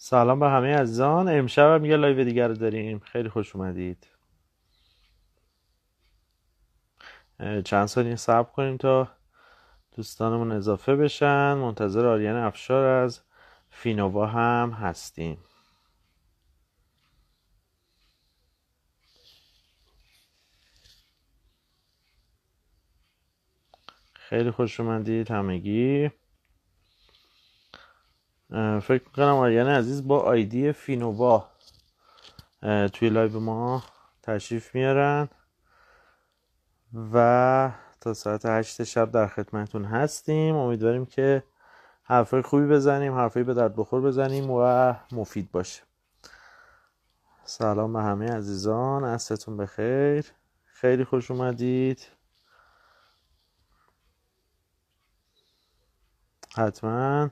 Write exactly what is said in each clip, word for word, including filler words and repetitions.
سلام به همه عزیزان. امشب هم یه لایو دیگر رو داریم. خیلی خوش اومدید. اه، چند ثانیه صبر کنیم تا دوستانمون اضافه بشن. منتظر آریان افشار از فینووا هم هستیم. خیلی خوش اومدید همگی. اه، فکر میکنم آریان عزیز با آیدی فینووا اه، توی لایو ما تشریف میارن و تا ساعت هشت شب در خدمتون هستیم. امیدواریم که حرفای خوبی بزنیم، حرفای به درد بخور بزنیم و مفید باشه. سلام به همه عزیزان، عصرتون بخیر. خیلی خوش اومدید. حتما.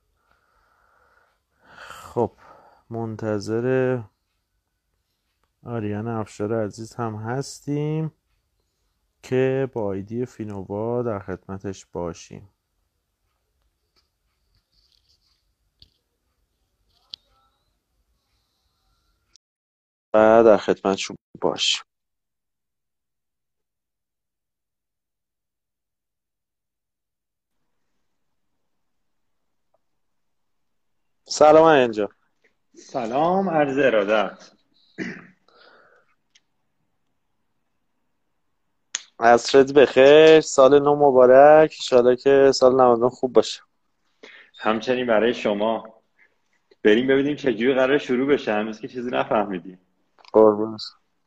خب منتظر آریان افشار عزیز هم هستیم که با آیدی فینووا در خدمتش باشیم و در خدمتشون باشیم. سلام اینجا. سلام، عرض ارادت. عصرت بخیر، سال نو مبارک. انشالله که سال نود و نه خوب باشه. همچنین برای شما. بریم ببینیم چجوری قرار شروع بشه. هنوز که چیزی نفهمیدیم. قربونت.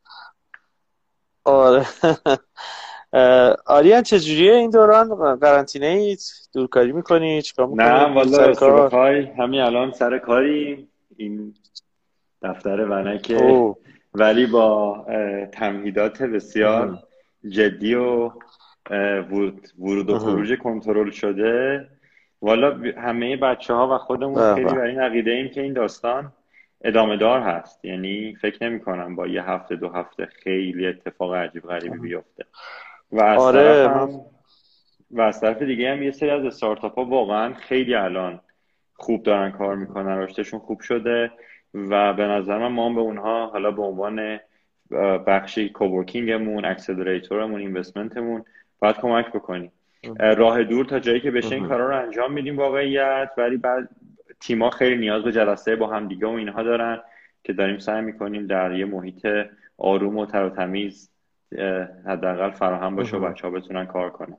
آره. اه، آریان چجوریه این دوران؟ قرنطینه اید؟ دورکاری میکنی؟ چیکار میکنی؟ نه میری والا، سر راستشو کار؟ بخوای همین الان سر کاریم. این دفتر ونکه، اوه. ولی با اه، تمهیدات بسیار مهم. جدی و اه، ورود, ورود و مهم. خروج کنترل شده. والا ب- همه بچه ها و خودمون به خیلی به. بر این عقیده ایم که این داستان ادامه دار هست. یعنی فکر نمی کنم با یه هفته دو هفته خیلی اتفاق عجیب غریبی بیفته. و از طرف آره من. هم و از طرف دیگه هم یه سری از استارتاپ ها واقعا خیلی الان خوب دارن کار میکنن، رشدشون خوب شده. و به نظر من ما هم به اونها حالا به عنوان اه، بخشی کوورکینگمون، اکسلراتورمون، اینوستمنتمون باید کمک بکنیم. اه، راه دور تا جایی که بشه این مهم. کارا رو انجام میدیم واقعیت، ولی بعد تیما خیلی نیاز به جلسه با هم دیگه و اینها دارن که داریم سعی میکنیم در یه محیط آروم و تر و تمیز اه، حداقل فراهم باشه و مهم. بچه ها بتونن کار کنن.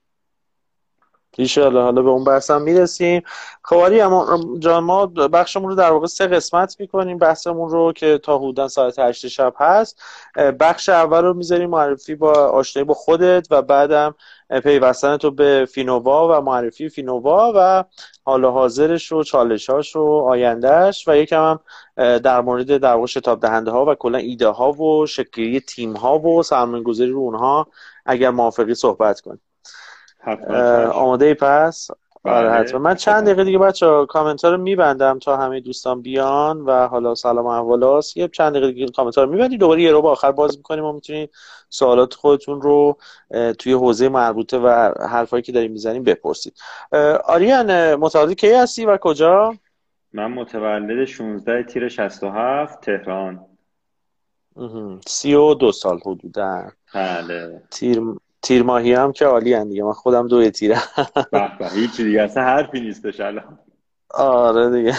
ایشالا حالا به اون بحث هم میرسیم. خب آری اما جان، ما بخشمون رو در واقع سه قسمت میکنیم بحثمون رو که تا حدودا ساعت هشت شب هست. بخش اول رو میذاریم معرفی با آشنایی با خودت و بعدم پیوستن تو به فینووا و معرفی فینووا و حال حاضرش و چالشاش و آیندهش و یکم هم در مورد در واقع شتاب دهنده ها و کلا ایده ها و شکلی تیم ها و سرمایه گذاری رو اونها اگر موافقی صحبت کنیم. حتما چشم. آماده ای پس؟ آره حتما. بله، من در چند دقیقه خدمتم. دیگه بچه کامنت ها رو میبندم تا همه دوستان بیان و حالا سلام و احوالاست. یه چند دقیقه دیگه کامنت ها رو میبندی، دوباره یه رو به آخر باز میکنیم و میتونید سوالات خودتون رو توی حوزه مربوطه و حرفایی که داریم میزنیم بپرسید. آریان متولد کی هستی و کجا؟ من متولد شانزده تیر شصت و هفت تهران. مهم. سی و دو سال حدودا. بله. تیر تیر ماهی هم که عالی هم دیگه. من خودم دو تیرم. به به، هیچی دیگه اصلا حرفی نیستش الان. آره دیگه.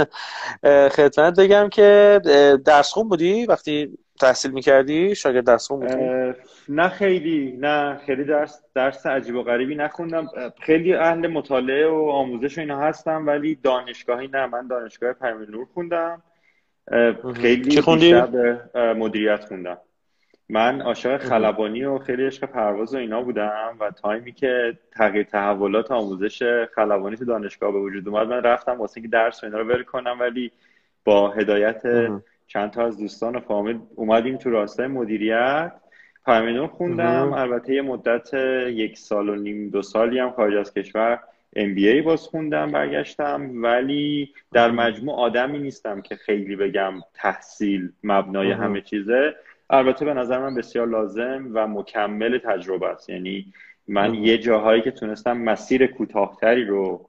خدمت بگم که درس خون بودی وقتی تحصیل میکردی؟ شاگرد درس خون بودی؟ اه، نه خیلی نه خیلی درس درس عجیب و غریبی نخوندم. اه، خیلی اهل مطالعه و آموزش و اینا هستم، ولی دانشگاهی نه. من دانشگاه پیرامون خوندم. اه، مهم. چی خیلی بیشتر خوندی؟ به اه، مدیریت خوندم. من عاشق مهم. خلبانی و خیلی عشق پرواز و اینا بودم، و تایمی که تغییر تحولات آموزش خلبانی تو دانشگاه به وجود اومد من رفتم واسه اینکه درس و اینا رو ول کنم، ولی با هدایت مهم. چند تا از دوستان و فامیل اومدیم تو راستای مدیریت. پرمینور خوندم. مهم. البته یه مدت یک سال و نیم دو سالی هم خارج از کشور ام بی ای باز خوندم، برگشتم. ولی در مهم. مجموع آدمی نیستم که خیلی بگم تحصیل مبنای همه مهم. چیزه. البته به نظر من بسیار لازم و مکمل تجربه است. یعنی من مهم. یه جاهایی که تونستم مسیر کوتاهتری رو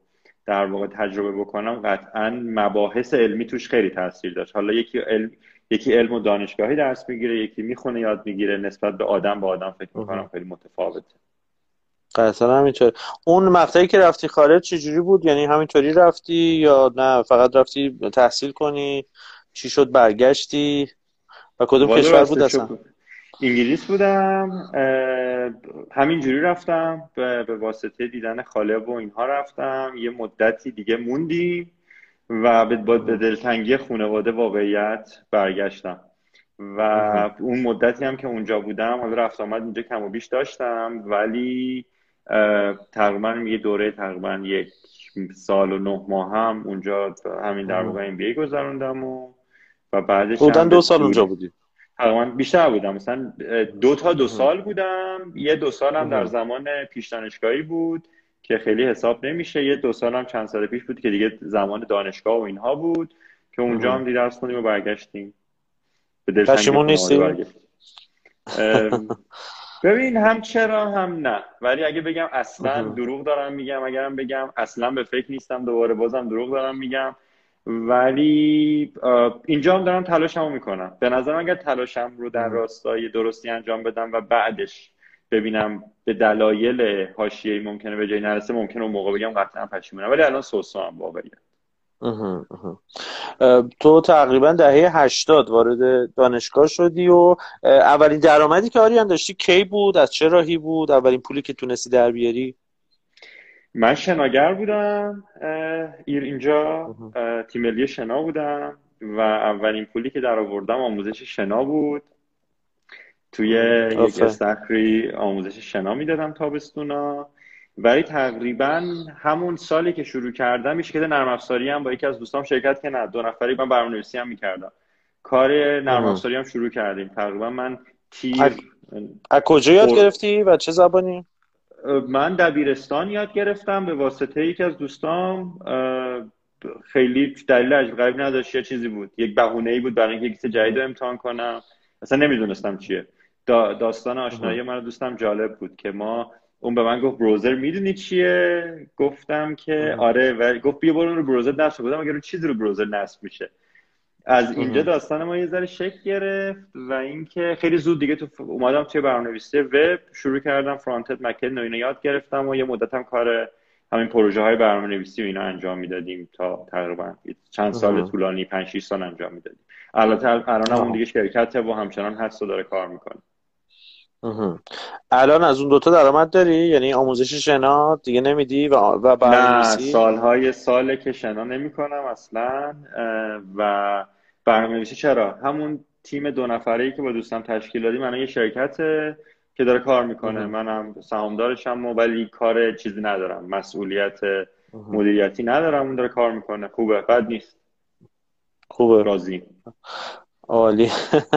در واقع تجربه بکنم، قطعا مباحث علمی توش خیلی تاثیر داشت. حالا یکی علم یکی علم و دانشگاهی درس میگیره، یکی میخونه یاد میگیره، نسبت به آدم با آدم فکر میکنم خیلی متفاوته. قطعا همینطور. اون مقطعی که رفتی خارج چجوری بود؟ یعنی همینطوری رفتی یا نه فقط رفتی تحصیل کنی؟ چی شد برگشتی؟ و کدوم والا کشور بود راستشو اصلا؟ ب- انگلیس بودم. همینجوری رفتم به, به واسطه دیدن خاله و اینها رفتم، یه مدتی دیگه موندیم و به با- به دلتنگی خانواده واقعیت برگشتم. و اون مدتی هم که اونجا بودم، حالا رفت آمد اینجا کم و بیش داشتم، ولی اه، تقریبا یه دوره تقریبا یک سال و نه ماه هم اونجا همین در واقع ام بی ای گذروندم و و بعدش بودن هم به دو سال زور اونجا بودی؟ تقریبا بیشتر بودم، مثلا دو تا دو سال بودم. یه دو سالم در زمان پیش دانشگاهی بود که خیلی حساب نمیشه، یه دو سالم چند سال پیش بود که دیگه زمان دانشگاه و اینها بود که اونجا هم دیگه درس خوندیم و برگشتیم، به دلتنگی پشیمون خانواده نیستی؟ برگشتیم. ام، ببین هم چرا هم نه، ولی اگه بگم اصلا دروغ دارم میگم، اگرم بگم اصلا به فکر نیستم دوباره، بازم دروغ دارم میگم. ولی اه، اینجا هم دارم تلاشمو میکنم. به نظرم اگر تلاشم رو در راستای درستی انجام بدم و بعدش ببینم به دلایل حاشیه‌ای ممکنه به جایی نرسه، ممکنه اون موقع بگم قطعا پشیمونم، ولی الان سوسو هم واقعیه. اه، اه. اه، تو تقریبا دهه هشتاد وارد دانشگاه شدی و اه، اولین درآمدی که آریان داشتی کی بود؟ از چه راهی بود؟ اولین پولی که تونستی در بیاری؟ من شناگر بودم اه، ایر اینجا، اه. اه، تیم ملی شنا بودم و اولین پولی که در آوردم آموزش شنا بود. توی اه. یک آفرین. استخری آموزش شنا میدادم تابستونا. ولی تقریبا همون سالی که شروع کردم شرکت نرم افزاری هم با یکی از دوستام شرکت که نه دو نفری من برنامه‌نویسی هم میکردم، کار نرم اه. افزاری هم شروع کردیم. تقریبا من از تیر از کجا یاد خور... گرفتی و چه زبانی؟ من دبیرستان یاد گرفتم به واسطه یکی از دوستام. خیلی دلیل عجیب غریبی نداشت، یه چیزی بود، یک بهونه‌ای بود برای اینکه یک چیز جدید رو امتحان کنم. اصلا نمیدونستم چیه. دا داستان آشنایی من و دوستم جالب بود که ما اون به من گفت بروزر میدونی چیه؟ گفتم که آره، و گفت بیا برو رو بروزر نصب. گفتم اگه رو چیزی رو بروزر نصب میشه. از اینجا داستان ما یه ذره شکل گرفت و اینکه خیلی زود دیگه تو اومدم توی برنامه‌نویسی وب شروع کردم، فرانت اند بک اند و اینا یاد گرفتم و یه مدتم کار همین پروژه های برنامه‌نویسی و اینا انجام میدادیم تا تقریبا چند سال طولانی، پنج شش سال انجام میدادیم. البته الانم اون دیگه شرکته و همچنان هست و داره کار میکنه. الان از اون دوتا درآمد داری؟ یعنی آموزش شنا دیگه نمیدی و و نه، برنامه‌نویسی؟ سالهای ساله که شنا نمی کنم اصلا. و برنامه‌نویسی چرا؟ همون تیم دو نفره‌ای که با دوستم تشکیل دادیم الان یه شرکته که داره کار میکنه، منم سهامدارشم و ولی کار چیزی ندارم، مسئولیت مدیریتی ندارم. اون داره کار میکنه، خوبه، بد نیست، خوبه. راضی. عالی.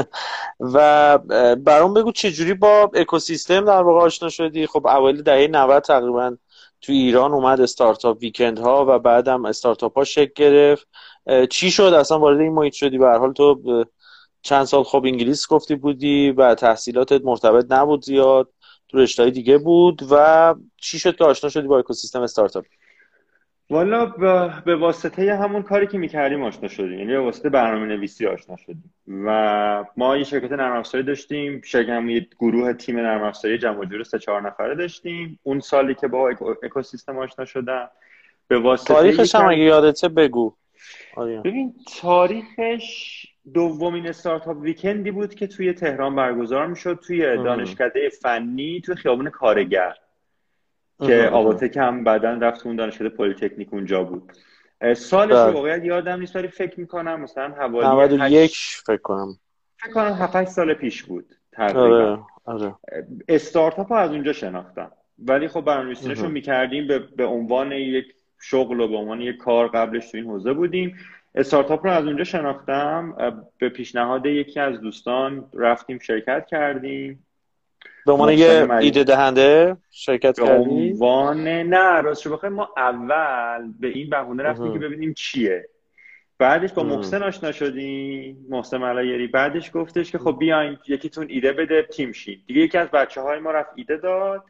و برام بگو چجوری با اکوسیستم در واقع آشنا شدی؟ خب اوایل دهه نود تقریبا تو ایران اومد استارتاپ ویکند ها و بعدم استارتاپ ها شکل گرفت. چی شد اصلا وارد این محیط شدی؟ به هر حال تو چند سال خب انگلیس گفتی بودی و تحصیلاتت مرتبط نبود زیاد، تو رشته‌های دیگه بود و چی شد که آشنا شدی با اکوسیستم استارتاپ؟ والا به واسطه همون کاری که میکردیم آشنا شدیم، یعنی به واسطه برنامه نویسی آشنا شدیم. و ما یه شرکت نرم افزاری داشتیم، شرکت هم یه گروه تیم نرم افزاری جمع و جور سه چهار نفره داشتیم. اون سالی که با اکو، اکوسیستم آشنا شدم به واسطه تاریخش یکی هم از، اگه یادته بگو آریان. ببین تاریخش دومین استارتاپ ویکندی بود که توی تهران برگزار میشد، توی دانشکده فنی توی خیابون کارگر که آواتک هم بعدا رفت اون دانشکده پلی‌تکنیک اونجا بود. سالش رو بله. واقعا یادم نیست ولی فکر میکنم مثلا حوالی نود و یک هشت، فکر کنم. فکر کنم هفت هشت سال پیش بود تقریبا. آره آره. استارتاپ رو از اونجا شناختم، ولی خب برنامه‌نویسی‌شو میکردیم به, به عنوان یک شغل و به عنوان یک کار، قبلش تو این حوزه بودیم. استارتاپ رو از اونجا شناختم، به پیشنهاد یکی از دوستان رفتیم شرکت کردیم. به عنوان محسن یه مج... ایده دهنده شرکت به کردی؟ عنوان نه، راستش بخوای ما اول به این بهونه رفتیم که ببینیم چیه. بعدش با محسن آشنا شدیم، محسن ملایری. بعدش گفتش که خب بیاین یکیتون ایده بده تیم شید دیگه. یکی از بچه های ما رفت ایده داد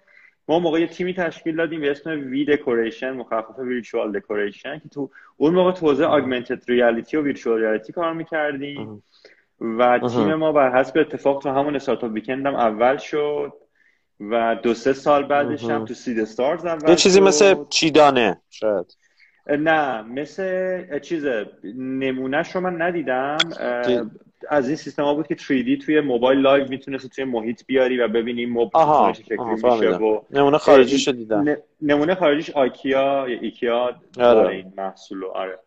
ما موقع یه تیمی تشکیل دادیم به اسم وی دکوریشن، مخفف ویرچوال دکوریشن، که تو اون موقع تو حوزه آگمنتد ریالیتی و ویرچوال ریالیتی کار میکردیم و تیم ما بر حسب اتفاق تو همون استارتاپ ویکند هم اول شد و دو سه سال بعدش هم تو سید استارز اول یه چیزی شد. مثل چیدانه شاید. نه مثل چیز نمونهش رو من ندیدم. از این سیستم ها بود که تری دی توی موبایل لایو میتونست توی محیط بیاری و ببینی موب چطور شکلی میشه و نمونه خارجیش رو دیدم. نمونه خارجیش آیکیا یا ایکیا داره این محصول. آره.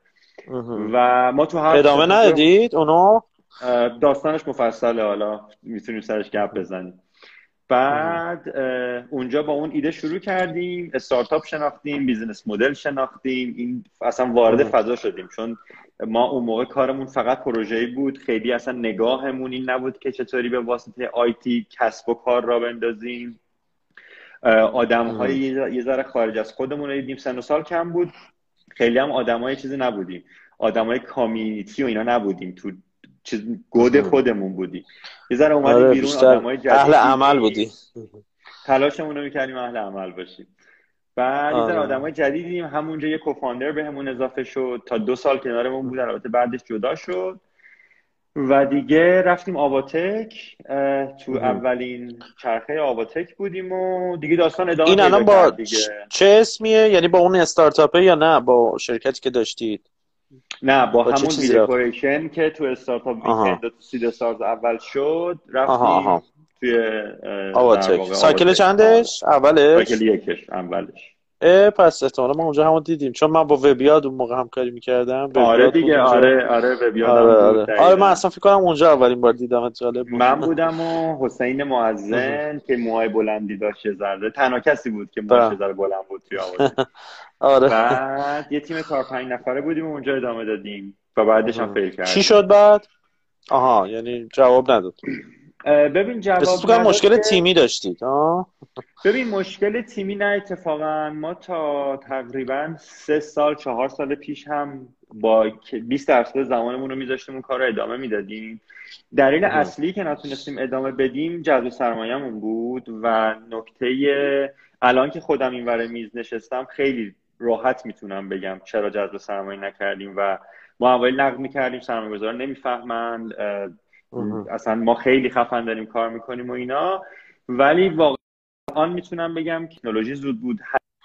و ما تو هر ادامه ندادید اونو؟ داستانش مفصله، حالا میتونیم سرش گپ بزنیم. بعد اونجا با اون ایده شروع کردیم، استارتاپ شناختیم، بیزنس مدل شناختیم، این اصلا وارد فضا شدیم، چون ما اون موقع کارمون فقط پروژه‌ای بود، خیلی اصلا نگاهمون این نبود که چطوری به واسطه آیتی کسب و کار را بندازیم. آدم‌های یه ذره خارج از خودمون رو دیدیم، سن و سال کم بود، خیلی هم آدمای چیزی نبودیم، آدمای کامیونیتی و اینا نبودیم، تو چیز گود خودمون بودیم، یه ذره اومدیم بیرون، آدمای جدید، اهل عمل بودیم، تلاشمون رو می‌کردیم اهل عمل باشیم. بعد یه ذره آدمای جدید دیدیم، همونجا یه کوفاندر بهمون اضافه شد، تا دو سال کنارمون بود، البته بعدش جدا شد و دیگه رفتیم آواتک. تو اولین چرخه آواتک بودیم و دیگه داستان ادامه این پیدا الان با کرد دیگه. چه اسمیه؟ یعنی با اون استارتاپه یا نه با شرکتی که داشتید؟ نه با, با همون ویدکوریشن که تو استارتاپ ویکند تو سید استارز اول شد رفتیم. آها آها. توی آواتک. سایکل چندش؟ اولش؟ سایکل یکش اولش. اه پس احتمالا ما اونجا همو دیدیم، چون من با وبیاد اون موقع همکاری میکردم. آره دیگه، آره آره وبیاد آره هم بود. آره. آره من اصلا فکر کنم اونجا اولین بار دیدم. جالب بود. من بودم و حسین معزن که موهای بلندی داشت، زرده، تنها کسی بود که موهاش زرده بلند بود توی آواتک. آره. بعد یه تیم چهار پنج نفره بودیم و اونجا ادامه دادیم و بعدش هم فیل کردیم. چی شد بعد؟ آها یعنی جواب نداد. ببین جواب نداد. مشکل تیمی داشتید؟ آه ببین مشکل تیمی نه، اتفاقا ما تا تقریبا سه سال چهار سال پیش هم با بیست درصد زمانمون رو میذاشتیم اون کار رو ادامه میدادیم. دلیل اصلی که نتونستیم ادامه بدیم جذب سرمایه‌مون بود و نکته الان که خودم اینور میز نشستم خیلی راحت میتونم بگم چرا جذب سرمایه نکردیم و ما اوایل نقد میکردیم سرمایه‌گذارا نمیفهمند اصلا ما خیلی خفن داریم کار میکنیم و اینا، ولی واقعا آن میتونم بگم تکنولوژی زود بود،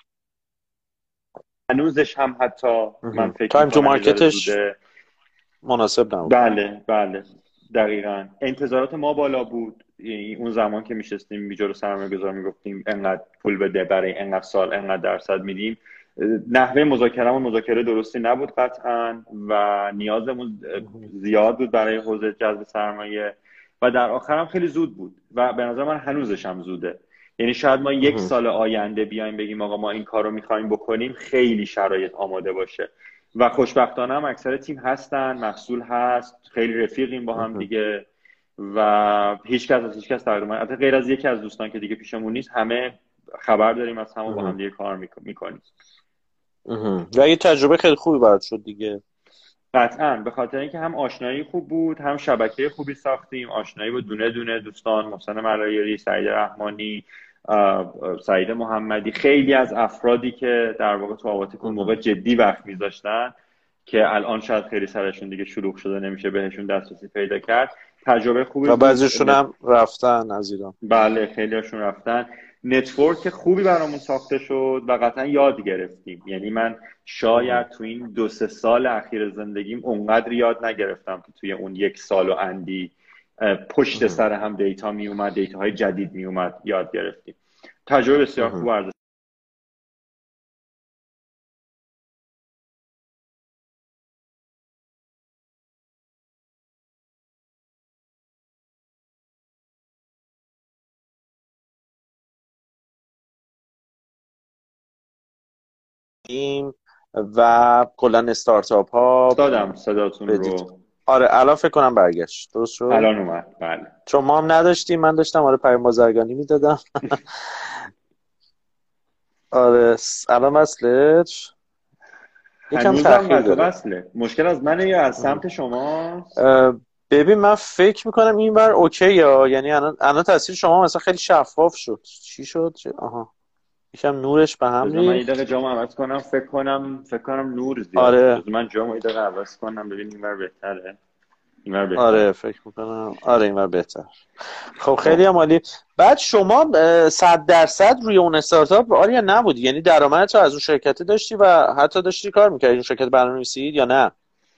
هنوزش هم حتی من فکر تایم تو مارکتش مناسب نبود. بله بله دقیقاً انتظارات ما بالا بود، یعنی اون زمان که میشستیم بیجار سرمایه‌گذار میگفتیم انقدر پول بده برای انقدر سال انقدر درصد میدیم، نحوه مذاکرهمون مذاکره درستی نبود قطعاً و نیازمون زیاد بود برای حوزه جذب سرمایه و در آخر هم خیلی زود بود و به نظر من هنوزش هم زوده. یعنی شاید ما یک سال آینده بیایم بگیم آقا ما این کار رو میخوایم بکنیم، خیلی شرایط آماده باشه و خوشبختانه هم اکثر تیم هستن، محصول هست، خیلی رفیقیم با هم دیگه و هیچ کس از هیچ کس تقریبا البته غیر از یکی از دوستان که دیگه پیشمون نیست همه خبر داریم از همون با هم دیگه کار میکنیم و یه تجربه خیلی خوبی برات شد دیگه. قطعاً به خاطر اینکه هم آشنایی خوب بود، هم شبکه خوبی ساختیم، آشنایی با دونه دونه دوستان، محسن ملایری، سعید رحمانی، سعید محمدی، خیلی از افرادی که در واقع تو آواتک اون موقع جدی وقت میذاشتن که الان شاید خیلی سرشون دیگه شلوغ شده نمیشه بهشون دسترسی پیدا کرد. تجربه خوبی و بعضیشون هم رفتن از ایران. بله خیلی هاشون رفتن. نتورک خوبی برامون ساخته شد و قطعا یاد گرفتیم. یعنی من شاید تو این دو سه سال اخیر زندگیم اونقدر یاد نگرفتم که توی اون یک سال و اندی پشت سر هم دیتا می اومد، دیتا های جدید می اومد، یاد گرفتیم. تجربه بسیار خوب ارزش و کلا استارتاپ ها دادم صداتون بدید. رو. آره الان فکر کنم برگشت. درست شد؟ الان اومد. بله. چون ما هم نداشتیم، من داشتم آره پیام بازرگانی میدادم. آره الان وصلش یکم تأخیر داره. وصله. مشکل از منه یا از سمت شما؟ ببین من فکر میکنم اینور اوکی یا یعنی الان الان تصویر شما مثلا خیلی شفاف شد. چی شد؟ آها یکم نورش به هم بذار من یه ریخت. دقیقه جامو عوض کنم، فکر کنم فکر کنم نور زیاد بود. آره بذار من جامو یه دقیقه عوض کنم ببین اینور بهتره. اینور آره بهتره. فکر میکنم آره اینور بهتر. خب خیلی خب هم عالی. بعد شما اه، صد درصد روی اون استارتاپ آریا نبودی، یعنی درآمدت رو از اون شرکتی داشتی و حتی داشتی کار میکردی اون شرکت برنامه‌نویسی یا نه؟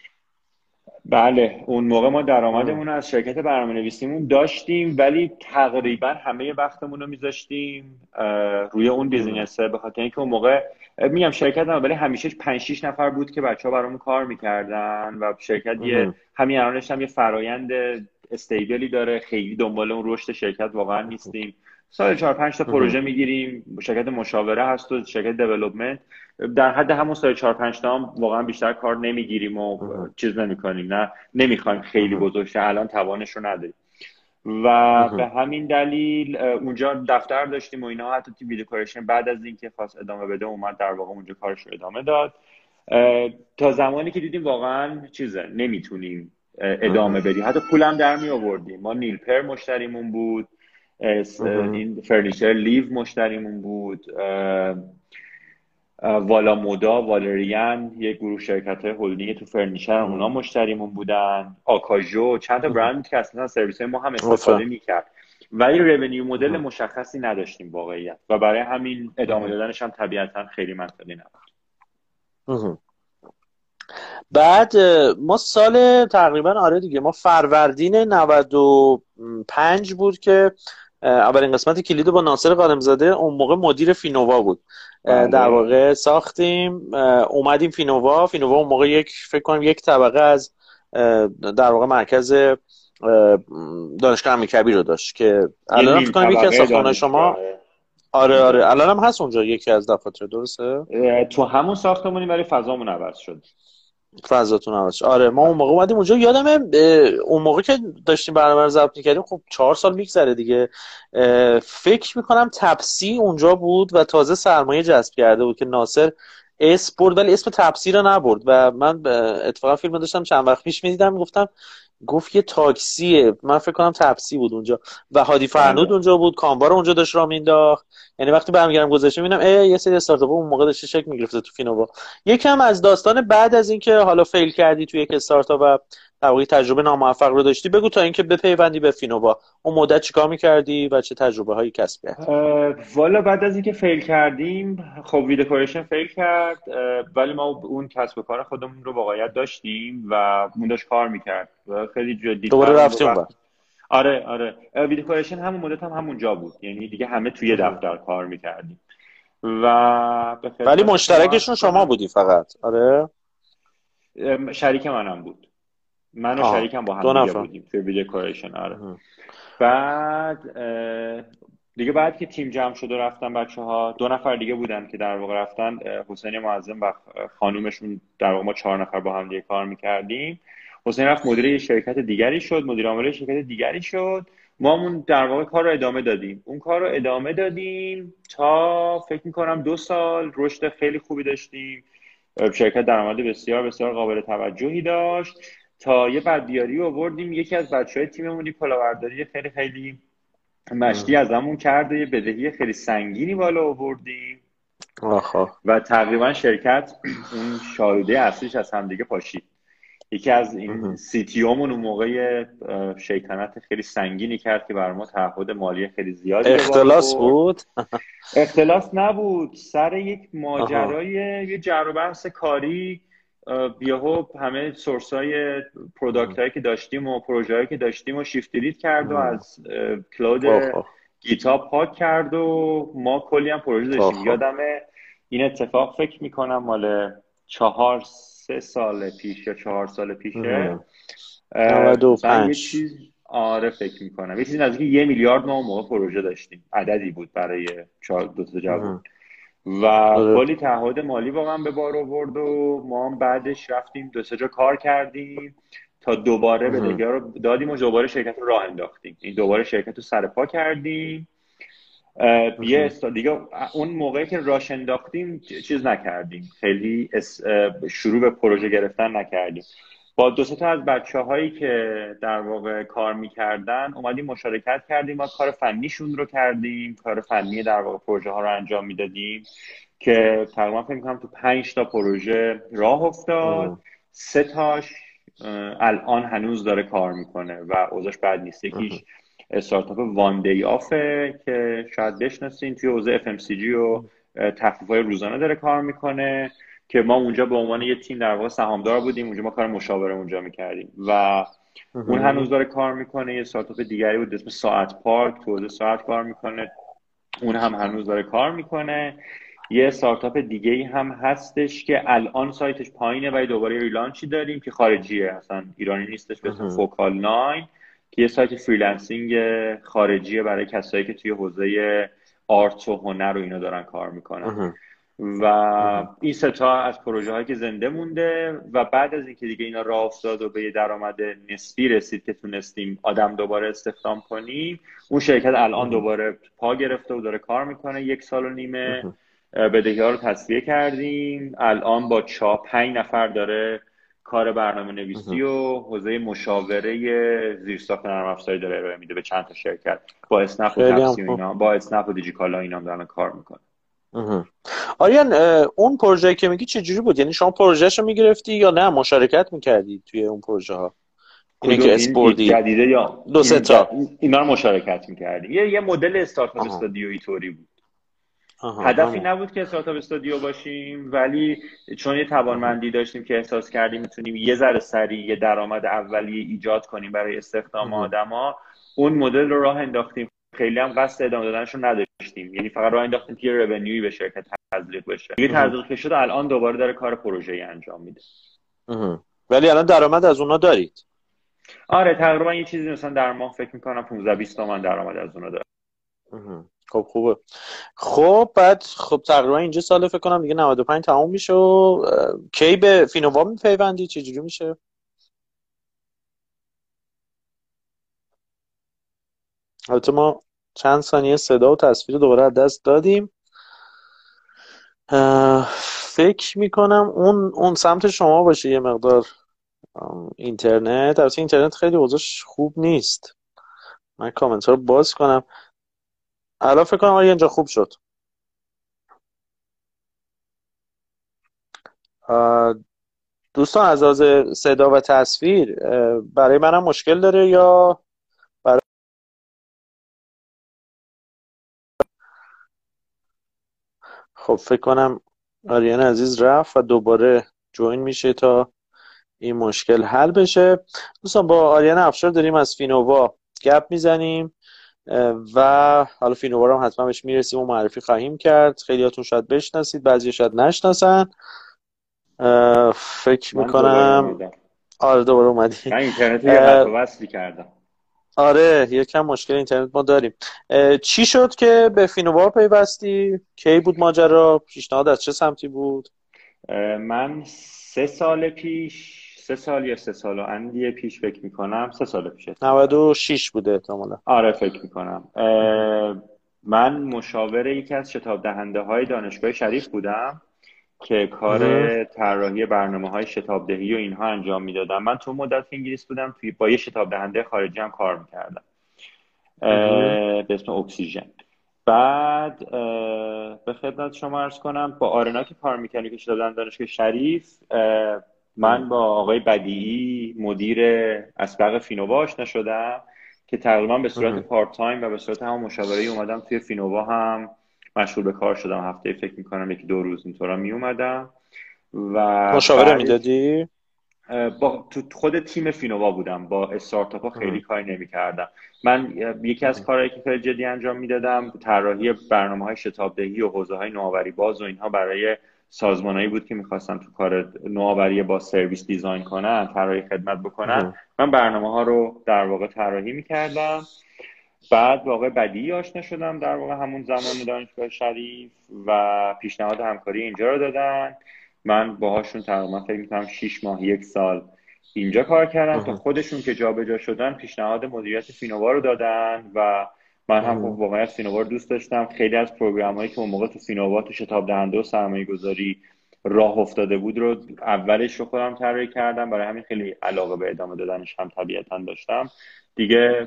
بله، اون موقع ما ام. درآمدمون رو از شرکت برنامه‌نویسیمون داشتیم، ولی تقریبا همه وقتمون رو میذاشتیم روی اون ام. بیزینسه، به خاطر اینکه اون موقع میگم شرکت ما ولی همیشه پنج شش نفر بود که بچه‌ها برامون کار میکردن و شرکت یه ام. همین الانش هم یه فرایند استیبلی داره، خیلی دنبال اون رشد شرکت واقعا نیستیم. سال چهار پنج تا ام. پروژه میگیریم، شرکت مشاوره هست و شرکت دیولپمنت، در حد همون سال چهار پنج تا هم واقعا بیشتر کار نمیگیریم و ام. چیز نمیکنیم، نه نمیخوایم خیلی ام. بزرگ شه، الان توانش رو نداریم و به ام. همین دلیل اونجا دفتر داشتیم و اینا. حتی تیم ویدیو بعد از اینکه خواست ادامه بده اومد در واقع اونجا کارش رو ادامه داد تا زمانی که دیدیم واقعا چیزه نمیتونیم ادامه ام. بدیم، حتی پولم در می آوردیم. ما نیلپر مشتریمون بود، ام. این فرنیچر لیو مشتریمون بود، والا مودا، والریان، یه گروه شرکت های هلدینگ تو فرنیچر اونا ام. مشتریمون بودن، آکاژو، چند تا ام. برند که اصلا سرویس ما هم استفاده آفرین. میکرد، ولی رونیو مدل ام. مشخصی نداشتیم واقعیت و برای همین ادامه ام. دادنش هم طبیعتا خیلی منطقی نبود. ام. بعد اه، ما سال تقریبا آره دیگه ما فروردین نود و پنج بود که اه، اولین قسمت کلیدو با ناصر قادمزاده اون موقع مدیر فینووا بود اه، در بله واقع ساختیم. اه، اومدیم فینووا. فینووا اون موقع یک فکر کنم یک طبقه از اه، در واقع مرکز اه، دانشگاه امیرکبیر رو داشت که یه الان فکر نیم کنم یکی از طبقه ساختمان‌های شما. دانشگاهه آره اونجا. آره الان هم هست اونجا یکی از دفاتر، درسته؟ تو همون ساختمونی ولی فضامون عوض شد. فضاتون عوض شد. آره ما اون بله. موقع اومدیم اونجا. یادمه اه، اون موقع که داشتیم برنامه رو ضبط می‌کردیم خب چهار سال میگذره دیگه. اه، فکر میکنم تپسی اونجا بود و تازه سرمایه جذب کرده بود که ناصر اسم برد ولی اسم تپسی رو نبرد و من اه، اتفاقا فیلم داشتم چند وقت پیش میدیدم گفتم گفت یه تاکسیه. من فکر کنم تپسی بود اونجا و هادی فرنود بله. اونجا بود، کامبار اونجا داشت راه مینداخت. یعنی وقتی برمیگردم گذاشته میبینم ای یه سری استارتاپ اون موقع داشته شکل میگرفته تو فینووا. یکم از داستان بعد از اینکه حالا فیل کردی تو یک استارتاپ و در واقع تجربه ناموفق رو داشتی بگو تا اینکه بپیوندی به فینووا. اون مدت چیکار میکردی و چه تجربه هایی کسب کردی؟ اه، والا بعد از اینکه فیل کردیم، خب ویدیو فیل کرد، اه، ولی ما اون کسب و کار خودمون رو واقعیت داشتیم و اون داشت کار میکرد و خیلی جدیتر دوباره اون رو رفتی وقت. اونور؟ آره آره ویدیو کورشن همون مدت هم همونجا بود، یعنی دیگه همه توی دفتر کار میکردیم و به ولی خدمت شما عرض مشترکشون شما کنم بودی فقط؟ آره. ام، شریک منم بود. من و آها شریکم با هم دو دیگه نفر. بودیم توی ویدیو کورشن. آره. بعد اه، دیگه بعد که تیم جمع شد و رفتن بچه ها، دو نفر دیگه بودن که در واقع رفتن، اه، حسین معظم و خانومشون، در واقع ما چهار نفر با هم دیگه کار میکردیم. حسین رفت مدیر یه شرکت دیگری شد، مدیر عامل شرکت دیگری شد. ما همون در واقع کار رو ادامه دادیم، اون کار رو ادامه دادیم تا فکر میکنم دو سال رشد خیلی خوبی داشتیم. شرکت درآمد بسیار بسیار قابل توجهی داشت تا یه بدبیاری آوردیم. یکی از بچهای تیممون کلاهبرداری خیلی خیلی مشتی از همون کرد و یه بدهی خیلی سنگینی بالا آوردیم آخه و تقریبا شرکت اون شالوده اصلیش از همدیگه پاشید. یکی از این سی تی اومون اون موقع شیطنت خیلی سنگینی کرد که بر ما تعهد مالی خیلی زیادی به بار اختلاس آورد. بود. اختلاس نبود، سر یک آها. ماجرای یه جر و بحث کاری. یهو همه سورس های پروداکت هایی که داشتیم و پروژه هایی که داشتیم و شیفت دیلیت کرد و از کلود آخه. گیتاب پاک کرد و ما کلی هم پروژه داشتیم. آخه. یادمه این اتفاق فکر میکنم مال چهار سه سال پیش یا چهار سال پیشه. نود و مثلا یه پنج. چیز، آره فکر میکنم یه چیزی نزدیک یه میلیارد ما اون موقع پروژه داشتیم، عددی بود برای چهار دو تا جوون و آره. کلی تعهد مالی واقعا به بار آورد و ما هم بعدش رفتیم دو سه جا کار کردیم تا دوباره بدهی ها رو دادیم و دوباره شرکت رو راه انداختیم. این دوباره شرکت رو سر پا کردیم. یه استا دیگه اون موقعی که راش انداختیم چیز نکردیم، خیلی شروع به پروژه گرفتن نکردیم. با دو سه تا از بچه هایی که در واقع کار میکردن اومدیم مشارکت کردیم، ما کار فنیشون رو کردیم، کار فنی در واقع پروژه ها رو انجام میدادیم که تقریبا فکر میکنم تو پنج تا پروژه راه افتاد. اه. سه تاش الان هنوز داره کار میکنه و اوضاعش بد نیست. اه. یکیش استارتاپ وان دی آفه که شاید بشناسین، توی حوزه اف ام سی جی و تخفیف‌های روزانه داره کار میکنه که ما اونجا به عنوان یه تیم در واقع سهامدار بودیم، اونجا ما کار مشاوره اونجا میکردیم و اون اه. هنوز داره کار میکنه. یه استارتاپ دیگری بود اسم ساعت پارک، تو حوزه ساعت کار میکنه، اون هم هنوز داره کار میکنه. یه استارتاپ دیگه ای هم هستش که الان سایتش پایینه ولی دوباره ریلانچی داریم که خارجیه، اصلا ایرانی نیستش، به اسم اه. فوکال ناین که یه سایت فریلنسینگ خارجیه برای کسایی که توی حوزه آرت و هنر و اینا دارن کار میکنن. اه. و اه. این سه تا از پروژه هایی که زنده مونده و بعد از اینکه دیگه اینا راه افتاد و به یه درآمد نسبی رسید که تونستیم آدم دوباره استخدام کنیم، اون شرکت الان اه. دوباره پا گرفته و داره کار میکنه یک سال و نیمه. اه. بدهی ها رو تصفیه کردیم، الان با چا پنج نفر داره کار برنامه نویسی اه. و حوزه مشاوره زیرساخت نرم افزاری داره ارائه میده به چند تا شرکت. با اسنپ و خیلی هم تپسی و خوب. اینا، با اسنپ و دیجیکالا اینا هم دارن کار میکنه. اه. آریان، اه، اون پروژه که میگی چجوری بود؟ یعنی شما پروژهشو میگرفتی یا نه مشارکت میکردی توی اون پروژه ها؟ اینه کدوم، که این این اسپوردی جدیده یا دو سه این ج... تا؟ اینا رو مشارکت میکردیم؟ یه یه مدل استارتاپ آها. استودیویی طوری بود. آها هدفی همون. نبود که استارتاپ استودیو باشیم، ولی چون یه توانمندی داشتیم که احساس کردیم میتونیم یه ذره سریع یه درآمد اولیه ایجاد کنیم برای استخدام آها. آدما، اون مدل رو راه انداختیم. خیلی هم قصد ادامه دادنش رو نداشتیم، یعنی فقط راه انداختیم که یه رونیوی به شرکت تزریق بشه. یه آها. تزریق که شد الان دوباره داره کار پروژه‌ای انجام میده. آها. ولی الان درآمد از اونا دارید؟ آره تقریبا یه چیزی مثلا در ماه فکر میکنم پانزده بیست تومن درآمد از اونا داره. آها. خب خوبه. خب بعد خب تقریبا اینجا سال فکر کنم دیگه نود و پنج تموم میشه و اه، کی به فینووا میپیوندی؟ چجوری میشه؟ البته ما چند ثانیه صدا و تصویر دوباره از دست دادیم. اه، فکر میکنم اون اون سمت شما باشه یه مقدار. ام، اینترنت البته اینترنت خیلی اوضاعش خوب نیست. من کامنت ها رو باز کنم. الان فکر کنم آره اینجا خوب شد. اه، دوستان از لحاظ صدا و تصویر اه، برای منم مشکل داره یا برای... خب فکر کنم آریان عزیز رفت و دوباره جوین میشه تا این مشکل حل بشه. دوستان با آریان افشار داریم از فینووا گپ میزنیم و حالا فینووا رو هم حتما بهش میرسیم و معرفی خواهیم کرد. خیلیاتون شاید بشناسید، بعضی شاید نشناسن. فکر من دوباره میکنم اومدم. آره دوباره اومدی. من اینترنت رو یه قطع و وصلی کردم. آره یکم مشکل اینترنت ما داریم. چی شد که به فینووا پیوستی؟ کی بود ماجرا؟ پیشنهاد از چه سمتی بود؟ من سه سال پیش، سه سال یا سه سال و اندی پیش فکر میکنم، سه سال پیش نود احتمالاً. و شش بوده احتمالا. آره فکر میکنم. من مشاور یکی از شتاب دهنده های دانشگاه شریف بودم که کار طراحی برنامه های شتاب دهی و اینها انجام میدادم. من تو مدت که انگلیس بودم توی با یه شتاب دهنده خارجی هم کار میکردم به اسم اکسیژن. بعد به خدمت شما عرض کنم با آرنا که کار میکنی که شتاب دهنده دانشگاه شریف، من با آقای بدیعی مدیر اسبق فینووا آشنا شدم که تقریبا به صورت پارت تایم و به صورت هم مشاوره‌ای اومدم توی فینووا هم مشغول به کار شدم. هفته فکر میکنم یکی دو روز اینطورا می اومدم و مشاوره بعدش میدادی؟ با تو خود تیم فینووا بودم، با استارتاپ ها خیلی کاری نمی کردم. من یکی از کارهایی که خیلی جدی انجام میدادم طراحی برنامه های شتاب دهی و حوزه های نوآوری باز و اینها برای سازمانایی بود که میخواستن تو کار نوآوری با سرویس دیزاین کنن، طراحی خدمت بکنن. من برنامه ها رو در واقع طراحی میکردم. بعد با آقای بدیعی آشنا شدم در واقع همون زمان دانشگاه شریف و پیشنهاد همکاری اینجا رو دادن. من باهاشون تقریبا فکر می‌کنم شش ماه یک سال اینجا کار کردم تا خودشون که جابجا شدن پیشنهاد مدیریت فینووا رو دادن و من هم خب واقعا فینووا رو دوست داشتم. خیلی از پروگرامایی که اون موقع تو فینووا تو شتاب دهنده و سرمایه‌گذاری راه افتاده بود رو اولش رو خودم طراحی کردم، برای همین خیلی علاقه به ادامه دادنش هم طبیعتا داشتم دیگه.